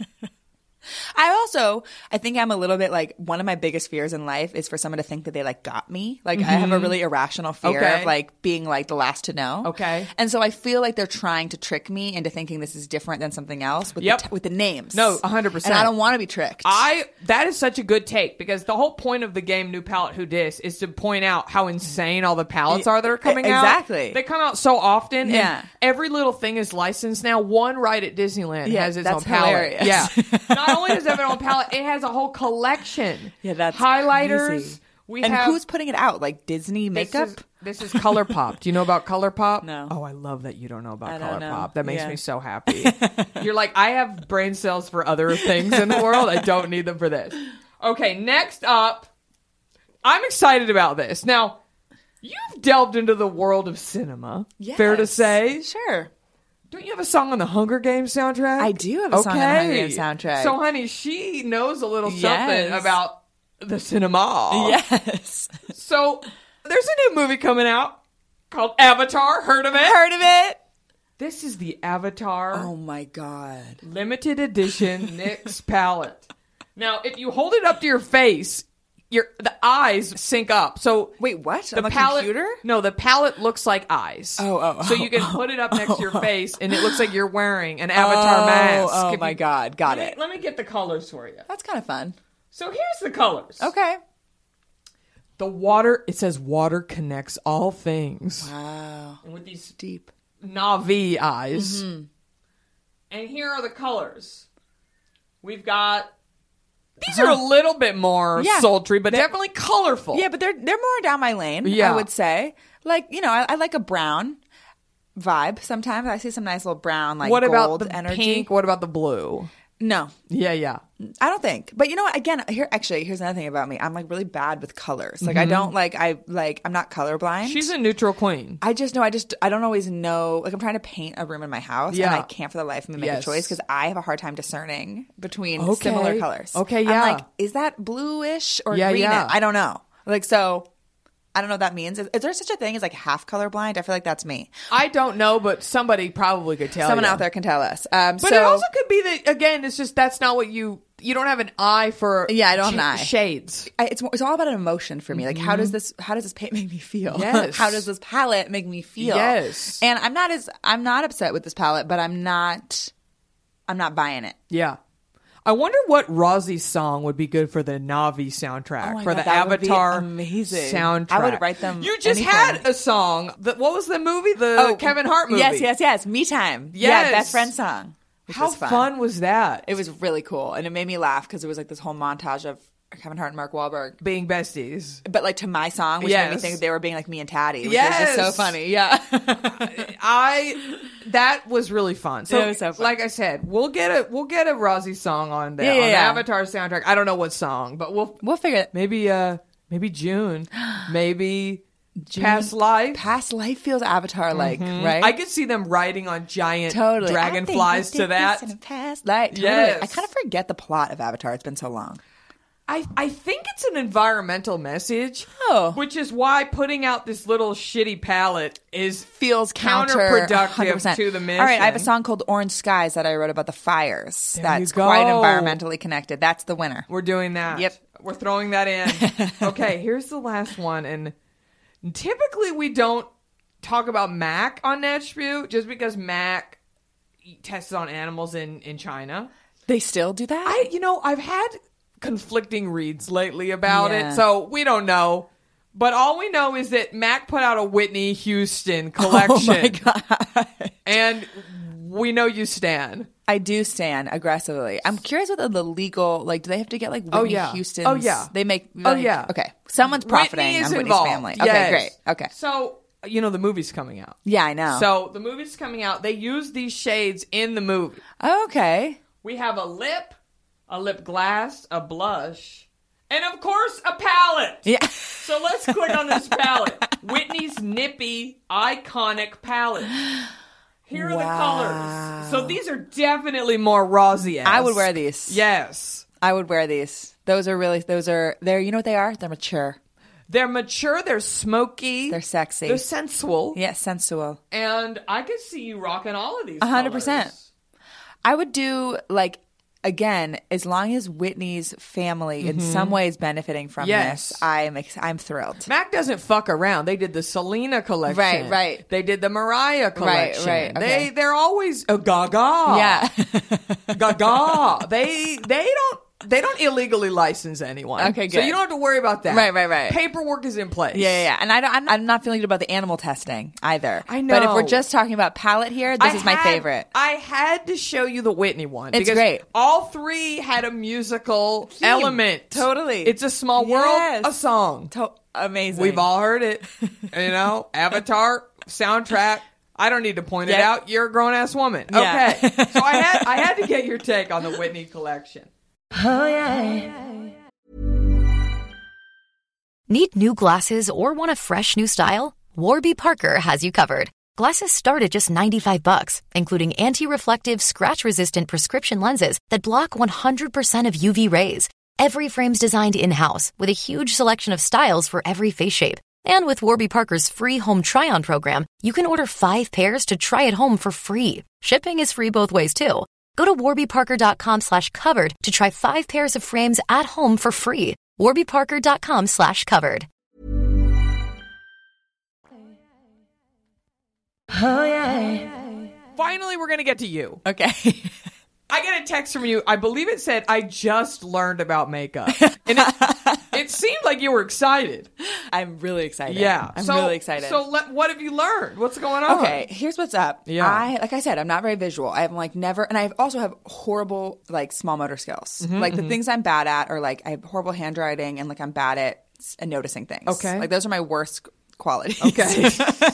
I also, I think I'm a little bit like, one of my biggest fears in life is for someone to think that they like got me. Like I have a really irrational fear Okay. of like being like the last to know. Okay. And so I feel like they're trying to trick me into thinking this is different than something else with, Yep. the, t- with the names. No, one hundred percent. And I don't want to be tricked. I that is such a good take because the whole point of the game New Palette Who Dis is to point out how insane all the palettes are that are coming out. Exactly. They come out so often. Yeah. And every little thing is licensed now. One ride at Disneyland Yeah, has its that's own palette. hilarious. Yeah. Not only does it have its own palette, it has a whole collection. Yeah, that's highlighters. crazy. We and have who's putting it out? Like Disney makeup? This is, this is ColourPop. Do you know about ColourPop? No. Oh, I love that you don't know about I don't know. ColourPop. That makes Yeah. me so happy. You're like, I have brain cells for other things in the world. I don't need them for this. Okay, next up, I'm excited about this. Now, you've delved into the world of cinema. Yes. Fair to say. Sure. Don't you have a song on the Hunger Games soundtrack? I do have a song on the Hunger Games soundtrack. So, honey, she knows a little something Yes. about the cinema. Yes. So, there's a new movie coming out called Avatar. Heard of it? Heard of it? This is the Avatar Oh my God. limited edition NYX palette. Now, if you hold it up to your face, your the eyes sync up. So Wait, what? the On the palette, computer? No, the palette looks like eyes. Oh, oh, So oh, you can put it up next to your face, and it looks like you're wearing an Avatar oh, mask. Oh If my you- God. Got let me- it. Let me get the colors for you. That's kind of fun. So here's the colors. Okay. The water. It says water connects all things. Wow. And with these Deep. Na'vi eyes. Mm-hmm. And here are the colors. We've got. These are a little bit more Yeah. sultry, but definitely colorful. Yeah, but they're they're more down my lane. Yeah. I would say. Like you know, I, I like a brown vibe. Sometimes I see some nice little brown, like What about gold the energy. pink? What about the blue? No, Yeah, yeah. I don't think. But you know what? Again, here actually, here's another thing about me. I'm like really bad with colors. Like I don't like. I like. I'm not colorblind. Mm-hmm. She's a neutral queen. I just know. I just. I don't always know. Like I'm trying to paint a room in my house, Yeah. and I can't for the life of me make Yes. a choice because I have a hard time discerning between Okay. similar colors. Okay, yeah. I'm like, is that bluish or Yeah, greenish? yeah. I don't know. Like so. I don't know what that means. Is, is there such a thing as like half colorblind? I feel like that's me. I don't know, but somebody probably could tell Someone you. out there can tell us. Um, But so, it also could be that, again, it's just that's not what you... You don't have an eye for Yeah, I don't have an sh- eye. shades. I, it's it's all about an emotion for me. Like how does this how does this paint make me feel? Yes. How does this palette make me feel? Yes. And I'm not as I'm not upset with this palette, but I'm not I'm not buying it. Yeah. I wonder what Rosie's song would be good for the Na'vi soundtrack, Oh my for God, the that would be Avatar amazing. soundtrack. I would write them You just anything. had a song. The, what was the movie? The Kevin Hart movie. Oh, Yes, yes, yes. Me Time. Yeah, Yes. Best Friend song. Which How was fun. fun was that? It was really cool, and it made me laugh because it was like this whole montage of Kevin Hart and Mark Wahlberg. Being besties. But like to my song, which made me Yes. think they were being like me and Taddy, which Yes. was just so funny. Yeah. I that was really fun. So, It was so fun. like I said, we'll get a we'll get a Rosie song on there Yeah, yeah, on yeah. the Avatar soundtrack. I don't know what song, but we'll We'll figure it. maybe uh maybe June, maybe Past Life. Past life feels Avatar like, right? I could see them riding on giant totally dragonflies I think we to did that. this in a past life. Totally. Yes. I kind of forget the plot of Avatar. It's been so long. I I think it's an environmental message. Oh. Which is why putting out this little shitty palette is feels counter counterproductive one hundred percent. to the mission. All right, I have a song called Orange Skies that I wrote about the fires. There That's you go. quite environmentally connected. That's the winner. We're doing that. Yep. We're throwing that in. Okay, here's the last one. And typically we don't talk about Mac on Natchview just because Mac tested on animals in, in China. They still do that? I, you know, I've had conflicting reads lately about Yeah. it, so we don't know. But all we know is that Mac put out a Whitney Houston collection. Oh my God. And we know you stan. I do stand aggressively. I'm curious what the legal, like, do they have to get like Whitney Oh, yeah. Houston's? Oh, yeah. They make, Oh, like- yeah. Okay. Someone's profiting Whitney is on Whitney's involved. family. Okay, Yes. great. Okay. So, you know, the movie's coming out. Yeah, I know. So the movie's coming out. They use these shades in the movie. Okay. We have a lip, a lip gloss, a blush, and of course a palette. Yeah. So let's click on this palette. Whitney's nippy, iconic palette. Here are Wow. the colors. So these are definitely more Rosie-esque. I would wear these. Yes. I would wear these. Those are really, those are, they're, you know what they are? They're mature. They're mature, they're smoky. They're sexy. They're sensual. Yeah, sensual. And I could see you rocking all of these A hundred percent. colors. I would do, like, again, as long as Whitney's family in some way is benefiting from Yes. this, I'm ex- I'm thrilled. Mac doesn't fuck around. They did the Selena collection. Right, right. They did the Mariah collection. right, okay. They they're always uh, Gaga. Yeah. Gaga. They they don't they don't illegally license anyone. Okay, So good. you don't have to worry about that. Right, right, right. Paperwork is in place. Yeah, yeah, yeah. And I don't, I'm, I'm not feeling good about the animal testing either. I But if know. we're just talking about palette here, this I is my had- favorite. I had to show you the Whitney one. It's because great. All three had a musical element. Totally. It's a small Yes. world, a song. To- amazing. We've all heard it. You know, Avatar soundtrack. I don't need to point it Yep. out. You're a grown ass woman. Yeah. Okay. So I had I had to get your take on the Whitney collection. Need new glasses or want a fresh new style? Warby Parker has you covered. Glasses start at just ninety-five bucks, including anti-reflective, scratch-resistant prescription lenses that block one hundred percent of U V rays. Every frame's designed in-house with a huge selection of styles for every face shape. And with Warby Parker's free home try-on program, you can order five pairs to try at home for free. Shipping is free both ways, too. Go to warbyparker.com slash covered to try five pairs of frames at home for free. warbyparker.com slash covered. Finally, we're gonna get to you. Okay. I get a text from you. I believe it said, I just learned about makeup. And it, it seemed like you were excited. I'm really excited. Yeah. I'm So- really excited. So let, what have you learned? What's going on? Okay, here's what's up. Yeah. I like I said, I'm not very visual. I'm like never, and I also have horrible like small motor skills. Mm-hmm, like the things I'm bad at are like I have horrible handwriting and like I'm bad at s- and noticing things. Okay. like those are my worst qualities. Okay.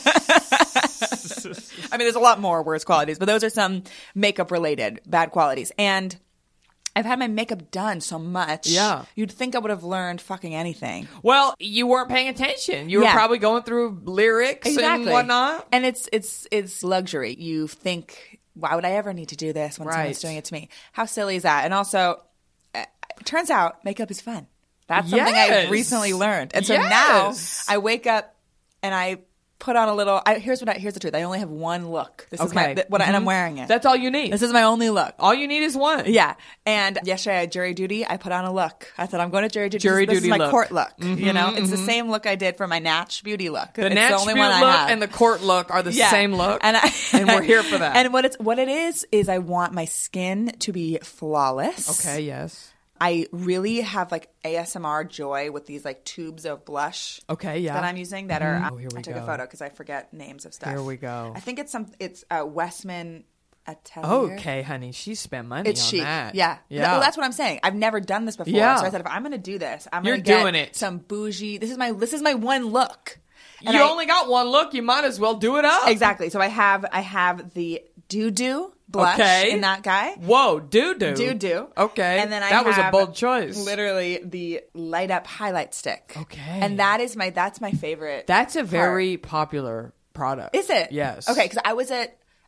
I mean, there's a lot more worst qualities, but those are some makeup related bad qualities. And I've had my makeup done so much. Yeah. You'd think I would have learned fucking anything. Well, you weren't paying attention. You were Yeah. probably going through lyrics and whatnot. And it's it's it's luxury. You think, why would I ever need to do this when Right. someone's doing it to me? How silly is that? And also, uh, it turns out makeup is fun. That's something Yes. I've recently learned. And so Yes. now I wake up and I put on a little. I, here's what I, here's the truth. I only have one look. This is my Okay. th- what I, and I'm Mhm. wearing it. That's all you need. This is my only look. All you need is one. Yeah. And yesterday I had jury duty. I put on a look. I thought I'm going to jury duty. Jury this, duty is my look. court look. You Mhm, know, it's the mhm. same look I did for my Natch Beauty look. The it's Natch the only Beauty one I look have. and the court look are the Yeah. same look. and I, and we're here for that. And what it's what it is is I want my skin to be flawless. Okay, yes. I really have like A S M R joy with these like tubes of blush. Okay, yeah. That I'm using that are. Oh, here we I took go. a photo because I forget names of stuff. Here we go. I think it's some. It's uh, Westman Atelier. Okay, honey. She spent money It's on chic. that. Yeah. Yeah. Well, that's what I'm saying. I've never done this before. Yeah. So I said, if I'm going to do this, I'm You're going to get doing it. some bougie. This is my. This is my one look. And you I- only got one look. You might as well do it up. Exactly. So I have. I have the doo doo blush Okay. in that guy. Whoa, doo-doo. Do do. Okay. And then I That was a have bold choice. Literally the light up highlight stick. Okay. And that is my that's my favorite. That's a part. very popular product. Is it? Yes. Okay, because I was at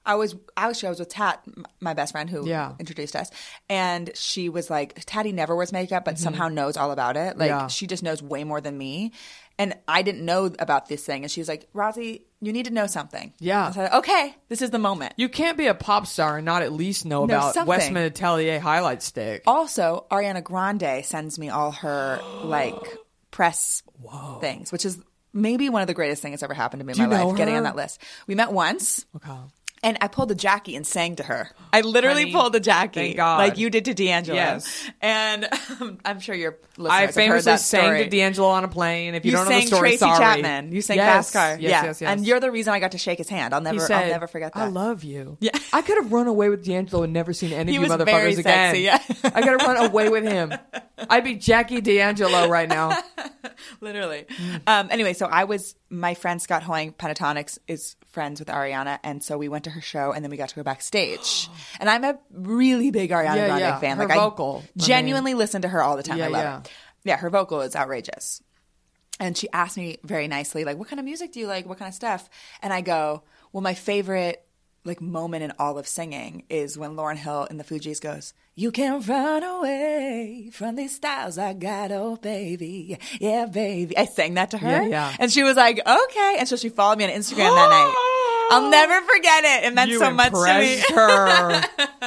I was actually I was with Tat, m- my best friend who Yeah. introduced us, and she was like, Tatty never wears makeup, but somehow knows all about it. Like Yeah. she just knows way more than me, and I didn't know about this thing. And she was like, Rosie, you need to know something. Yeah. I said, okay, this is the moment. You can't be a pop star and not at least know Know about something. Westman Atelier highlight stick. Also, Ariana Grande sends me all her like press things, which is maybe one of the greatest things that's ever happened to me in Do my you know life. Getting her? on that list. We met once. Okay. And I pulled a Jackie and sang to her. I literally Honey, pulled a Jackie, thank God. like you did to D'Angelo. Yes. And um, I'm sure your listeners I have heard famously that sang story. to D'Angelo on a plane. If you, You don't know sang the story, Tracy sorry. Chapman. You sang yes. Fast Car. Yes, yeah. yes, yes. And you're the reason I got to shake his hand. I'll never, He said, I'll never forget that. I love you. Yeah. I could have run away with D'Angelo and never seen any He of you was motherfuckers very again. sexy, yeah. I could have run away with him. I'd be Jackie D'Angelo right now. Literally. Um, anyway, so I was, my friend Scott Hoying, Pentatonics, is friends with Ariana. And so we went to her show and then we got to go backstage. And I'm a really big Ariana Yeah, Grande yeah. fan. Her like vocal. I I genuinely listen to her all the time. Yeah, I love yeah. it. Yeah, her vocal is outrageous. And she asked me very nicely, like, what kind of music do you like? What kind of stuff? And I go, well, my favorite like moment in all of singing is when Lauryn Hill in the Fugees goes, you can run away from these styles I got, oh baby, yeah baby. I sang that to her, Yeah, yeah. and she was like, okay, and so she followed me on Instagram that night. I'll never forget it. It meant You so much to me. impressed her.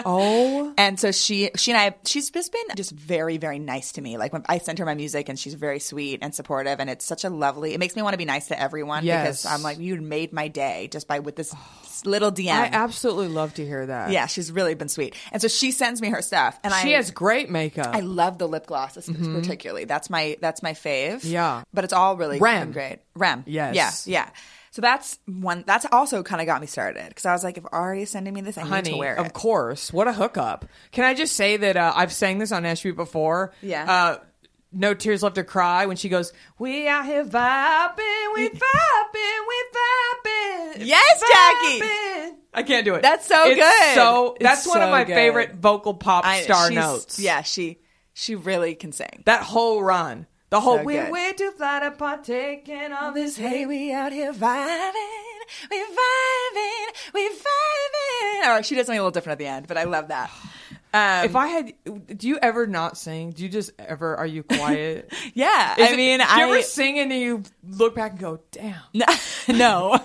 Oh. And so she, she and I, she's just been just very, very nice to me. Like when I sent her my music, and she's very sweet and supportive, and it's such a lovely. It makes me want to be nice to everyone Yes. because I'm like, you made my day just by with this little D M. I absolutely love to hear that. Yeah, she's really been sweet, and so she sends me her stuff, and She I, has great makeup. I love the lip gloss particularly. That's my that's my fave. Yeah. but it's all really Rem. been great. Rem, Yes. yeah, yeah. So that's one. That's also kind of got me started because I was like, if Ari is sending me this, I need Honey, to wear it. of course. What a hookup. Can I just say that uh, I've sang this on Nashville before? Yeah. Uh, No Tears Left to Cry when she goes, we out here vibing, we vibing, we vibing. Yes, Jackie. vibing. I can't do it. That's so It's good. So It's that's one so of my good. favorite vocal pop I- star she's- notes. Yeah, she she really can sing. That whole run. The whole So we're good. way too fly to partake all this Hey, hate. we out here vibing, we vibing, we vibing. Or she does something a little different at the end, but I love that. Um, If I had, do you ever not sing? Do you just ever, are you quiet? yeah, Is I it- mean, do you I ever sing and then you look back and go, damn. no.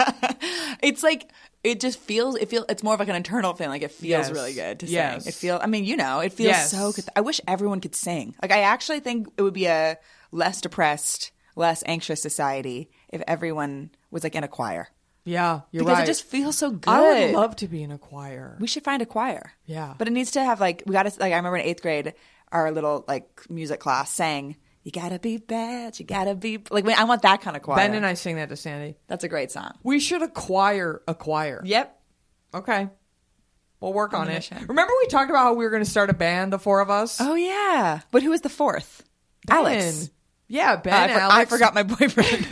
It's like it just feels. It feel. It's more of like an internal thing. Like it feels Yes. really good to Yes. sing. It feel. I mean, you know, it feels Yes. so good. I wish everyone could sing. Like I actually think it would be a less depressed, less anxious society if everyone was like in a choir. Yeah, you're Because right. it just feels so good. I would love to be in a choir. We should find a choir. Yeah. But it needs to have like we got to like I remember in eighth grade our little like music class sang you gotta be bad, you gotta be like I want that kind of choir. Ben and I sing that to Sandy. That's a great song. We should acquire a choir. Yep. Okay. We'll work on the it. mission. Remember we talked about how we were going to start a band, the four of us? Oh yeah. But who was the fourth? Ben. Alex. Yeah, Ben, Uh, I, for- Alex. I forgot my boyfriend.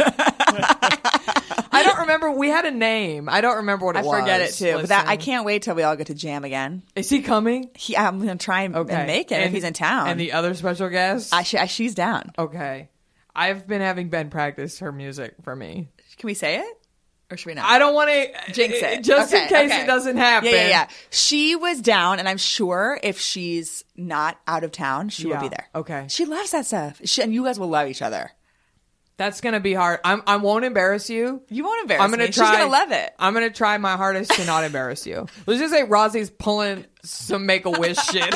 I don't remember. We had a name. I don't remember what it I was. forget it too. But that I Listen. can't wait till we all get to jam again. Is he coming? He, I'm gonna try and, Okay. and make it if And- he's in town. And the other special guest? I, she, I, she's down. Okay. I've been having Ben practice her music for me. Can we say it, or should we not? I don't want to jinx it. just in Okay, case okay. it doesn't happen. Yeah, yeah, yeah. She was down, and I'm sure if she's not out of town, she will Yeah. be there. Okay. She loves that stuff. She, and you guys will love each other. That's gonna be hard. I'm. I won't embarrass you. You won't embarrass I'm gonna me. try. She's gonna love it. I'm gonna try my hardest to not embarrass you. Let's just say Rosie's pulling some Make a Wish shit.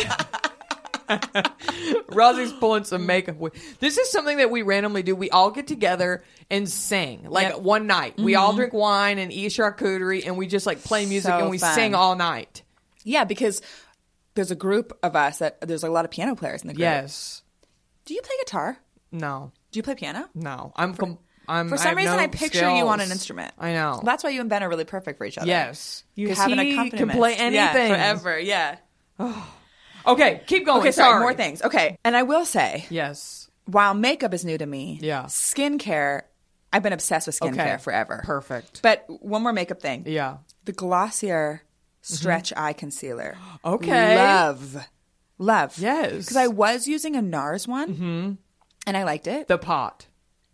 Rosie's pulling some Make a Wish. This is something that we randomly do. We all get together and sing like Yep. one night. We all drink wine and eat charcuterie, and we just like play music So and we fun. sing all night. Yeah, because there's a group of us that there's a lot of piano players in the group. Yes. Do you play guitar? No. Do you play piano? No. I'm. Com- I'm. For I some have reason, no I picture you on an skills. instrument. I know. That's why you and Ben are really perfect for each other. Yes. You 'Cause have an he accompaniment. can play anything. Yeah, forever. Yeah. Okay, keep going. Okay, sorry. Sorry. More things. Okay, and I will say, Yes. while makeup is new to me, Yeah. skincare, I've been obsessed with skincare Okay. forever. Perfect. But one more makeup thing. Yeah. The Glossier Stretch Eye Concealer. Okay. Love. Love. Yes. Because I was using a NARS one, and I liked it. The pot.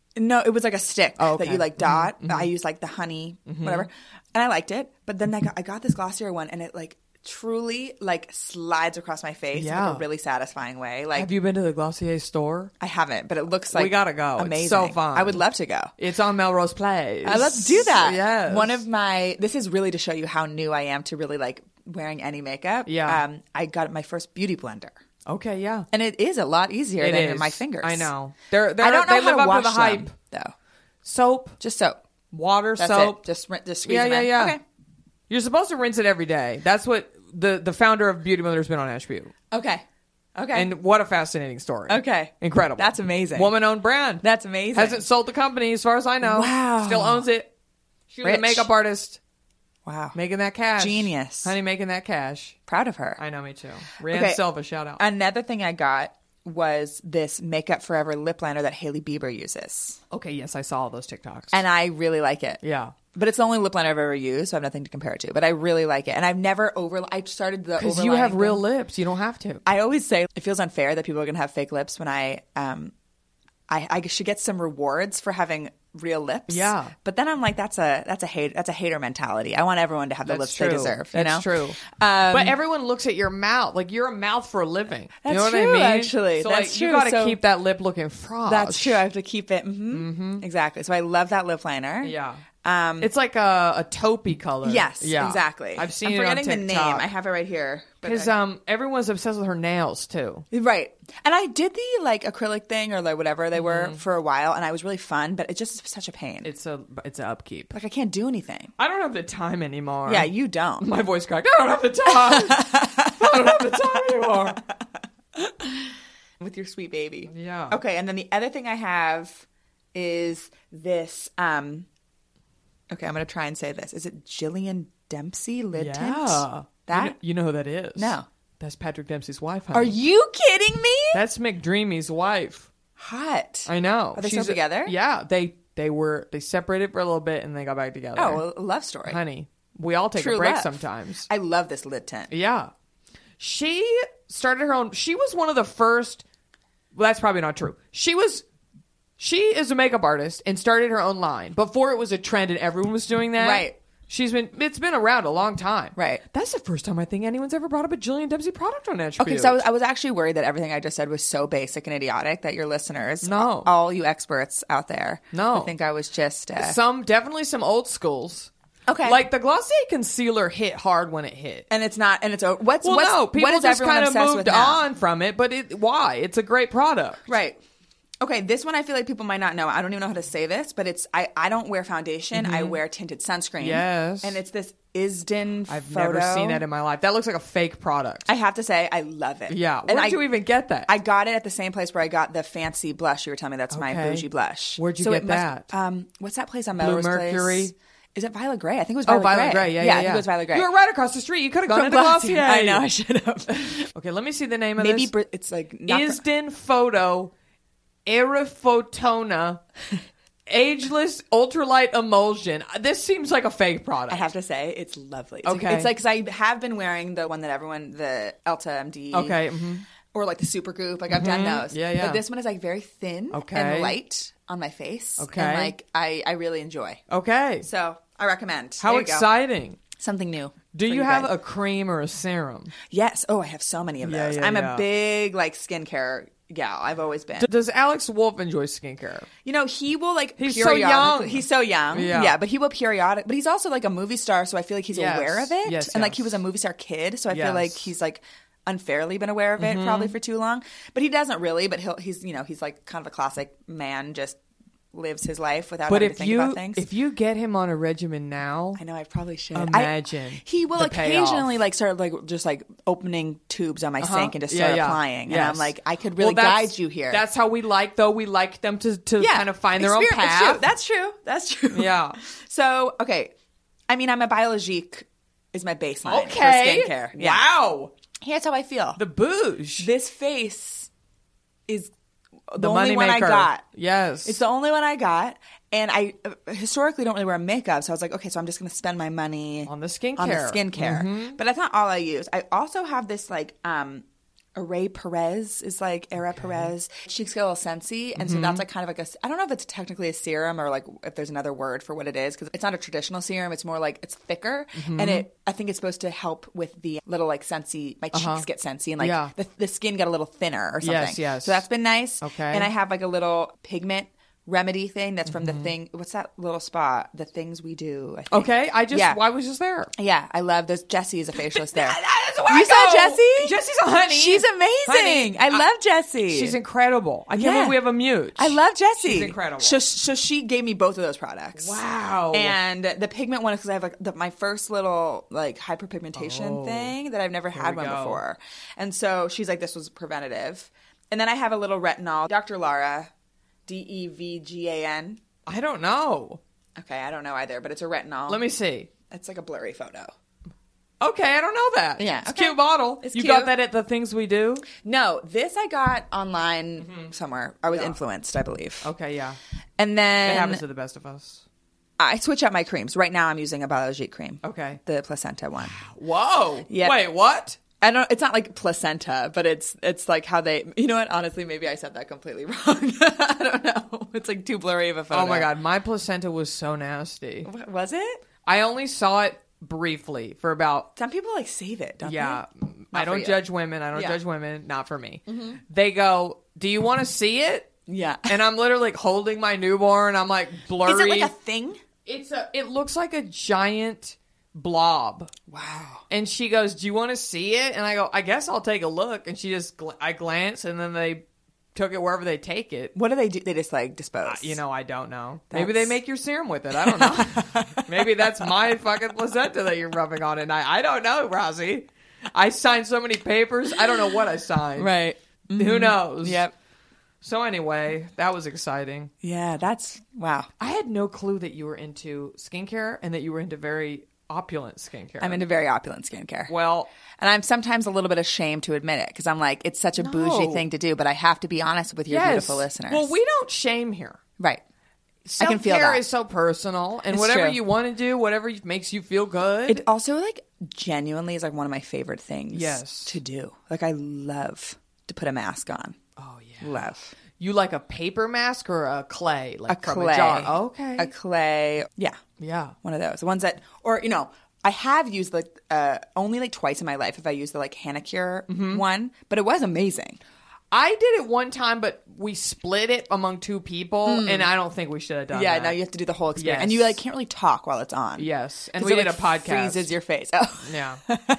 No, it was like a stick Oh, okay. that you like dot. Mm-hmm. I used like the honey, whatever, and I liked it. But then I got, I got this glossier one, and it like truly like slides across my face in Yeah. like a really satisfying way. Like Have you been to the Glossier store? I haven't, but it looks like We gotta go. It's Amazing. so fun. I would love to go. It's on Melrose Place. Uh, let's do that. Yes. One of my this is really to show you how new I am to really like wearing any makeup. Yeah. Um, I got my first beauty blender. Okay, yeah. And it is a lot easier It than is. my fingers. I know. They're, they're I don't know they how live to up wash to the hype. them, though. Soap, Just soap. water, That's soap. it. Just rin- just squeeze Yeah, them yeah, in. yeah. Okay. You're supposed to rinse it every day. That's what the, the founder of Beauty Blender has been on Ashby. Okay. Okay. And what a fascinating story. Okay. Incredible. That's amazing. Woman-owned brand. That's amazing. Hasn't sold the company as far as I know. Wow. Still owns it. She was a Rich. makeup artist. Wow. Making that cash. Genius. Honey, making that cash. Proud of her. I know, me too. Rihanna Okay. Silva, shout out. Another thing I got was this Makeup Forever lip liner that Hailey Bieber uses. Okay, yes, I saw all those TikToks. And I really like it. yeah. But it's the only lip liner I've ever used, so I have nothing to compare it to. But I really like it. And I've never over... I started the Because you overlining have real thing. lips. You don't have to. I always say it feels unfair that people are going to have fake lips when I... um I, I should get some rewards for having real lips. Yeah. But then I'm like, that's a that's a hate that's a hater mentality. I want everyone to have the That's lips true. they deserve. You That's know? true. Um, but everyone looks at your mouth. Like, you're a mouth for a living. That's you know what true, I mean? actually. So, That's like, true. you got to So- keep that lip looking frog. That's true. I have to keep it. Mm-hmm. Exactly. So I love that lip liner. Yeah. Um, It's like a, a taupey color. yes, Yeah. exactly. I've seen I'm it on forgetting the TikTok. name. I have it right here. but Because I- um, everyone's obsessed with her nails, too. Right. And I did the like acrylic thing or like whatever they Mm-hmm. were for a while, and I was really fun, but it just was such a pain. It's a it's an upkeep. like I can't do anything. I don't have the time anymore. Yeah, you don't. My voice cracked. I don't have the time. I don't have the time anymore. With your sweet baby. Yeah. Okay, and then the other thing I have is this um okay, I'm gonna try and say this. Is it Jillian Dempsey lid Yeah. tint? That You know, you know who that is? No. That's Patrick Dempsey's wife, honey. Are you kidding me? That's McDreamy's wife. Hot. I know. Are they still together? Yeah. They they were they separated for a little bit and they got back together. Oh, well, a love story. honey. We all take True a break love. sometimes. I love this lid tint. Yeah. She started her own. She was one of the first. Well, that's probably not true. She was. She is a makeup artist and started her own line before it was a trend and everyone was doing that. Right. She's been. It's been around a long time. Right. That's the first time I think anyone's ever brought up a Jillian Dempsey product on Attribute. Okay, so I was, I was actually worried that everything I just said was so basic and idiotic that your listeners, No. all you experts out there, No. I think I was just uh, some definitely some old schools. Okay. Like the Glossier concealer hit hard when it hit. and it's not, and it's o- what's Well, what's no, people what is just everyone kind of obsessed with moved now? on from it, but it, why? It's a great product. Right. Okay, this one I feel like people might not know. I don't even know how to say this, but it's I, I don't wear foundation. I wear tinted sunscreen. Yes. and it's this Isden. I've photo. never seen that in my life. That looks like a fake product. I have to say, I love it. yeah. and Where'd I, you even get that? I got it at the same place where I got the fancy blush. You were telling me that's my Okay. bougie blush. Where'd you So get it must- that? Um, what's that place on Blue Melrose Mercury? Place? Is it Violet Grey? I think it was oh, Violet, Violet Grey. Yeah, yeah, yeah. I think it was Violet Grey. You were right across the street. You could have gone From into Glossier. Glossier. I know. I should have. Okay, let me see the name of Maybe this. Br- it's like not for- Isden Photo Aerofotona Ageless Ultralight Emulsion. This seems like a fake product. I have to say, it's lovely. It's Okay. like, it's like because I have been wearing the one that everyone, the Elta M D. Okay, mhm. Or like the Supergoop. Like I've done those. Yeah, yeah. But this one is like very thin Okay. and light on my face. Okay. And like I, I really enjoy. Okay. So I recommend. How There you go. exciting. Something new. Do for you have guys. a cream or a serum? Yes. Oh, I have so many of Yeah, those. yeah, I'm yeah. a big like skincare gal. I've always been. D- Does Alex Wolf enjoy skincare? You know, he will like He's so periodically- young. He's so young. Yeah. Yeah. But he will periodic. But he's also like a movie star, so I feel like he's Yes. aware of it. Yes, and like yes. he was a movie star kid, so I Yes. feel like he's like unfairly been aware of it probably for too long. But he doesn't really. But he'll he's you know he's like kind of a classic man, just lives his life without But having to if think you about things. if you get him on a regimen now, I know I probably should. Imagine I, he will the occasionally payoff. like start like just like opening tubes on my Uh-huh. sink and just Yeah, start yeah. applying, and Yes. I'm like, I could really Well, that's- guide you here. That's how we like, though. We like them to, to yeah, kind of find their own Exper- it's path. true. That's true. That's true. Yeah. So okay, I mean, I'm a Biologique is my baseline Okay. for skincare. Yeah. Wow. Here's how I feel. The bouge. this face is the, the only money one maker. I got. Yes. It's the only one I got. And I uh, historically don't really wear makeup, so I was like, okay, so I'm just going to spend my money On the skincare. On the skincare, Mhm. but that's not all I use. I also have this like um, Array Perez is like Era okay. Perez. Cheeks get a little sensy, and mm-hmm. so that's like kind of like a. I don't know if it's technically a serum or like if there's another word for what it is because it's not a traditional serum. It's more like it's thicker, mm-hmm. and it. I think it's supposed to help with the little like sensy. My cheeks uh-huh. get sensy, and like yeah. the, the skin got a little thinner or something. Yes, yes. So that's been nice. Okay, and I have like a little pigment remedy thing that's from mm-hmm. the thing. What's that little spot? The Things We Do. I think. Okay, I just yeah. I was just there. Yeah, I love those. Jessie is a facialist there. That's where you I saw go. Jessie? Jessie's a honey. She's amazing. Honey. I love Jessie. She's incredible. I can't yeah. believe we have a mute. I love Jessie. She's incredible. So, so she gave me both of those products. Wow. And the pigment one is because I have like the, my first little like hyperpigmentation oh. thing that I've never had one go. before, and so she's like, this was preventative. And then I have a little retinol. Doctor Lara. D E V G A N. I don't know. Okay, I don't know either, but it's a retinol. Let me see. It's like a blurry photo. Okay, I don't know that. Yeah. It's okay. a cute bottle. It's you cute. got that at the Things We Do? No, this I got online mm-hmm. somewhere. I was yeah. influenced, I believe. Okay, yeah. And then... It happens to the best of us. I switch out my creams. Right now I'm using a Biologique cream. Okay. The placenta one. Whoa. Yeah. Wait, what? I don't. It's not like placenta, but it's it's like how they. You know what? Honestly, maybe I said that completely wrong. I don't know. It's like too blurry of a photo. Oh my god, my placenta was so nasty. Was it? I only saw it briefly for about. Some people like save it. Don't yeah, they? I don't judge women. I don't yeah. judge women. Not for me. Mm-hmm. They go, "Do you want to see it?" Yeah, and I'm literally like holding my newborn. I'm like blurry. Is it like a thing? It's a. It looks like a giant blob. Wow. And she goes, do you want to see it? And I go, I guess I'll take a look. And she just, gl- I glance, and then they took it wherever they take it. What do they do? They just like dispose. Uh, you know, I don't know. That's... Maybe they make your serum with it. I don't know. Maybe that's my fucking placenta that you're rubbing on at night. I don't know, Rosie. I signed so many papers. I don't know what I signed. Right. Mm-hmm. Who knows? Yep. So anyway, that was exciting. Yeah, that's, wow. I had no clue that you were into skincare and that you were into very opulent skincare. I'm into very opulent skincare. Well, and I'm sometimes a little bit ashamed to admit it because I'm like, it's such a no. bougie thing to do, but I have to be honest with your yes. beautiful listeners. Well, we don't shame here. Right. Self-care I can feel that. is so personal, and it's whatever true. you want to do, whatever makes you feel good. It also like genuinely is like one of my favorite things yes. to do. Like I love to put a mask on. Oh yeah. Love. You like a paper mask or a clay? Like a from clay. a jar? Oh, okay. A clay. Yeah. Yeah. One of those. The ones that, or, you know, I have used like uh, only like twice in my life if I used the like Hanacure mm-hmm. one, but it was amazing. I did it one time, but we split it among two people, mm. and I don't think we should have done yeah, that. Yeah, now you have to do the whole experience. Yes. And you like can't really talk while it's on. Yes. And we it, did like, a podcast. freezes your face. Oh. Yeah.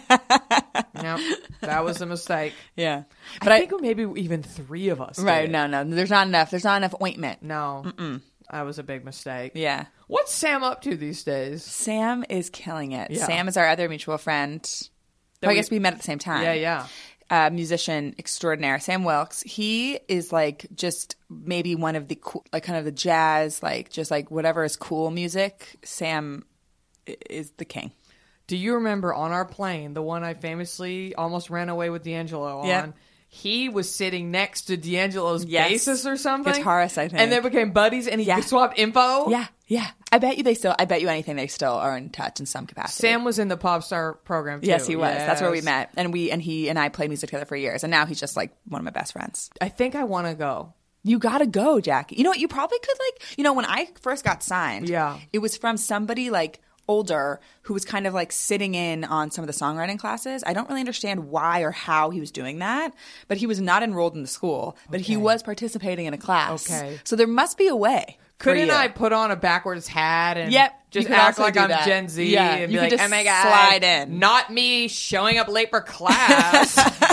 Yep. That was a mistake. Yeah. But I, I think maybe even three of us Right, did. no, no. There's not enough. There's not enough ointment. No. Mm-mm. That was a big mistake. Yeah. What's Sam up to these days? Sam is killing it. Yeah. Sam is our other mutual friend. Well, I guess we met at the same time. Yeah, yeah. Uh, musician extraordinaire, Sam Wilkes. He is like just maybe one of the cool, like kind of the jazz, like just like whatever is cool music. Sam is the king. Do you remember on our plane, the one I famously almost ran away with D'Angelo yeah. on? He was sitting next to D'Angelo's yes. bassist or something. Guitarist, I think. And they became buddies and he yeah. swapped info. Yeah, yeah. I bet you they still, I bet you anything they still are in touch in some capacity. Sam was in the pop star program too. Yes, he was. Yes. That's where we met. And we, and he and I played music together for years. And now he's just like one of my best friends. I think I want to go. You gotta go, Jackie. You know what? You probably could like, you know, when I first got signed, yeah. it was from somebody like older who was kind of like sitting in on some of the songwriting classes. I don't really understand why or how he was doing that, but he was not enrolled in the school, but okay. he was participating in a class. Okay. So there must be a way. Couldn't I put on a backwards hat and yep, just act like I'm that. Gen Z yeah, and be you like, just oh my God, slide in. Not me showing up late for class.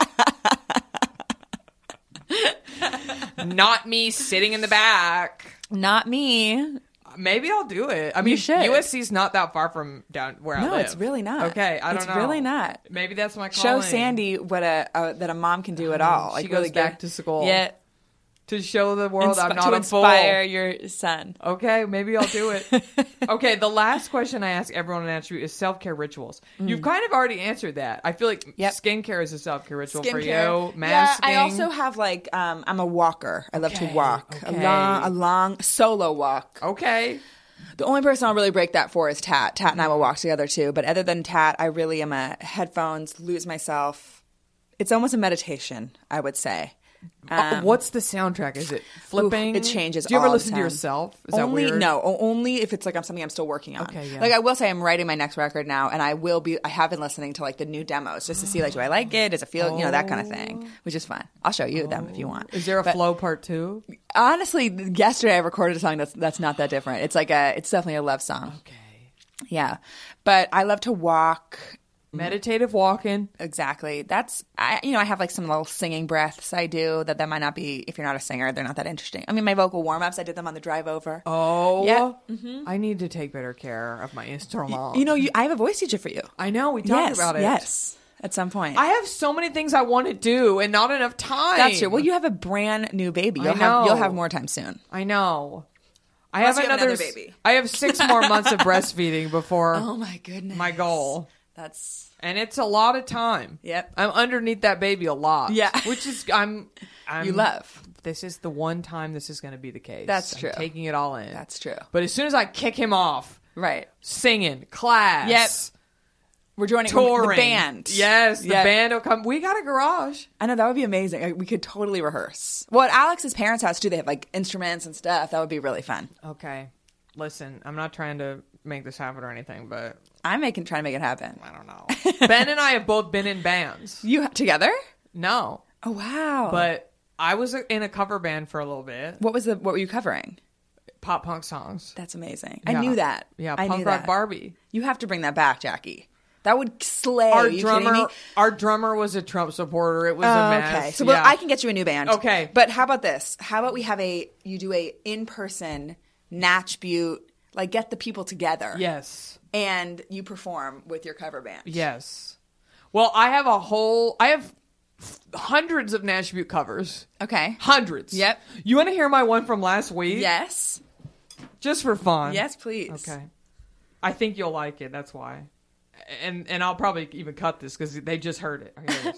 Not me sitting in the back. Not me. Maybe I'll do it. I mean, you should. U S C's not that far from down where no, I live. No, it's really not. Okay, I don't it's know. It's really not. Maybe that's my calling. Show Sandy what a uh, that a mom can do at all. She like, goes really back get, to school. Yeah. To show the world Insp- I'm not to a fool. inspire your son. Okay, maybe I'll do it. Okay, the last question I ask everyone on Attribute is self-care rituals. Mm. You've kind of already answered that. I feel like yep. skincare is a self-care ritual skincare. for you. Masking. Yeah, I also have like, um, I'm a walker. I love okay, to walk. okay. A long, a long solo walk. Okay. The only person I'll really break that for is Tat. Tat and I will walk together too. But other than Tat, I really am a headphones, lose myself It's almost a meditation, I would say. Uh, what's the soundtrack? Is it flipping? Ooh, it changes Do you ever all the listen to time. yourself? Is only that weird? no, o- only if it's like I'm something I'm still working on. Okay, yeah. Like I will say, I'm writing my next record now, and I will be. I have been listening to like the new demos just to see like, do I like it? Does it feel, you know, that kind of thing, which is fun. I'll show you them if you want. Is there a But flow part two? honestly, yesterday I recorded a song that's that's not that different. It's like a, it's definitely a love song. Okay. Yeah, but I love to walk. Meditative walking. Exactly. That's I. You know, I have like some little singing breaths I do that that might not be, if you're not a singer, they're not that interesting. I mean, my vocal warm ups, I did them on the drive over. Oh, Yeah. I need to take better care of my instrument. You know, you, I have a voice teacher for you. I know we talked yes, about it. Yes, at some point. I have so many things I want to do and not enough time. That's true. Well, you have a brand new baby. You'll I have know. you'll have more time soon. I know. I Unless have you have another, another s- baby. I have six more months of breastfeeding before Oh my goodness. my goal. That's And it's a lot of time. Yep. I'm underneath that baby a lot. Yeah. Which is, I'm, I'm You love. This is the one time this is going to be the case. That's I'm true. taking it all in. That's true. But as soon as I kick him off, right. singing, class. Yep. We're joining Touring. the band. Yes, the Yep. band will come. We got a garage. I know that would be amazing. Like, we could totally rehearse. Well, at Alex's parents' house too, they have like instruments and stuff. That would be really fun. Okay. Listen, I'm not trying to make this happen or anything, but I'm making trying to make it happen. I don't know. Ben and I have both been in bands. You together? No. Oh wow! But I was in a cover band for a little bit. what was the what were you covering? Pop punk songs. That's amazing. Yeah. I knew that. Yeah, I punk knew rock that. Barbie. You have to bring that back, Jackie. That would slay. Our Are you kidding me? drummer, our drummer was a Trump supporter. It was Oh, a mess. okay, so yeah. well, I can get you a new band. Okay. but how about this? How about we have a you do a in person Natch Butte, like get the people together. Yes. And you perform with your cover band. Yes. Well, I have a whole. I have hundreds of Nash Butte covers. Okay. Hundreds. Yep. You want to hear my one from last week? Yes. Just for fun. Yes, please. Okay. I think you'll like it. That's why. And and I'll probably even cut this because they just heard it. Here it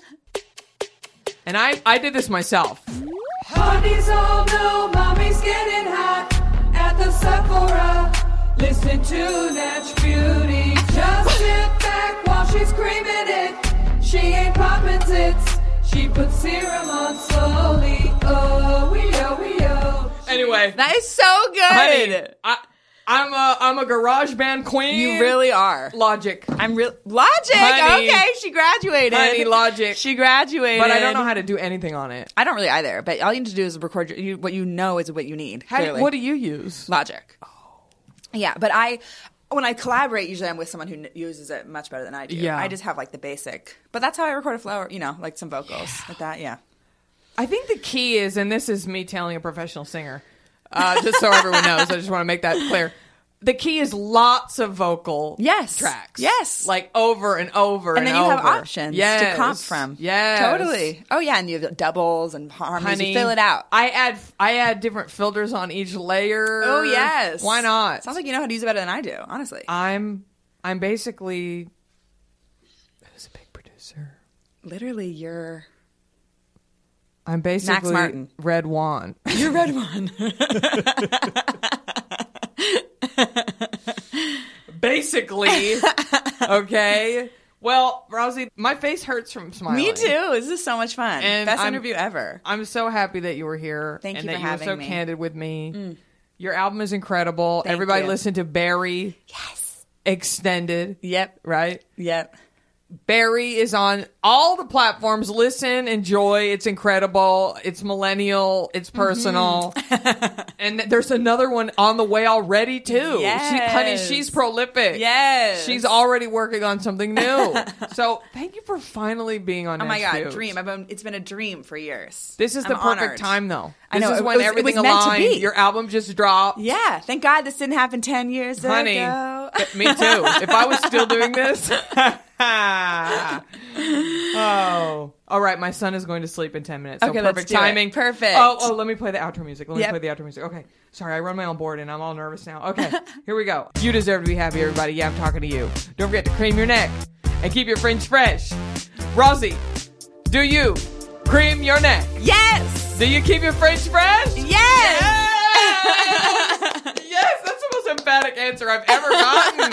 is. And I I did this myself. Honey's all blue, mommy's getting hot at the Sephora. Listen to Natch Beauty. Just sit back while she's creaming it. She ain't popping tits. She puts serum on slowly. Oh, we oh, we oh. Anyway, That is so good. honey, I I'm a I'm a garage band queen. You really are. Logic. I'm real Logic. Honey. Okay, she graduated. Honey, Logic. She graduated. But I don't know how to do anything on it. I don't really either. But all you need to do is record your, you, what you know is what you need. How do, clearly. what do you use? Logic. Oh. Yeah, but I when I collaborate, usually I'm with someone who n- uses it much better than I do. Yeah. I just have like the basic. But that's how I record a flow. You know, like some vocals like that. Yeah. I think the key is, and this is me telling a professional singer, uh, just so everyone knows. I just want to make that clear. The key is lots of vocal Yes. tracks. Yes. Like over and over And and, then you have over. options Yes. to comp from. Yes. Totally. Oh yeah, and you have doubles and harmonies. Honey, You fill it out. I add I add different filters on each layer. Oh yes. Why not? Sounds like you know how to use it better than I do, honestly. I'm I'm basically who's a big producer? Literally, you're I'm basically Martin. Red One. you're Red One. Basically. Okay. Well, Rosie, my face hurts from smiling. Me too. This is so much fun. And Best I'm- interview ever. I'm so happy that you were here. Thank and you that for you were having so me. candid with me. Your album is incredible. Thank Everybody you. listen to Barry. Yes. Extended. Yep. Right? Yep. Barry is on all the platforms. Listen, enjoy. It's incredible. It's millennial. It's personal. And th- there's another one on the way already, too. She, honey, Yes. she's prolific. Yes. She's already working on something new. So thank you for finally being on Oh my Nash god, Butte. dream! I've been, it's been a dream for years. This is the I'm perfect honored. time, though. I This know, is it when was- it everything was meant to aligned. be. Your album just dropped. Yeah, thank God this didn't happen ten years Honey, ago. th- me too. If I was still doing this. Oh. All right, my son is going to sleep in ten minutes. So Okay, let's perfect do it. timing. Perfect. Oh, oh, let me play the outro music. Let me Yep. play the outro music. Okay. Sorry, I run my own board and I'm all nervous now. Okay, here we go. You deserve to be happy, everybody. Yeah, I'm talking to you. Don't forget to cream your neck and keep your fringe fresh. Rosie, do you cream your neck? Yes. Do you keep your fringe fresh? Yes. Yes! Yes, that's the most emphatic answer I've ever gotten.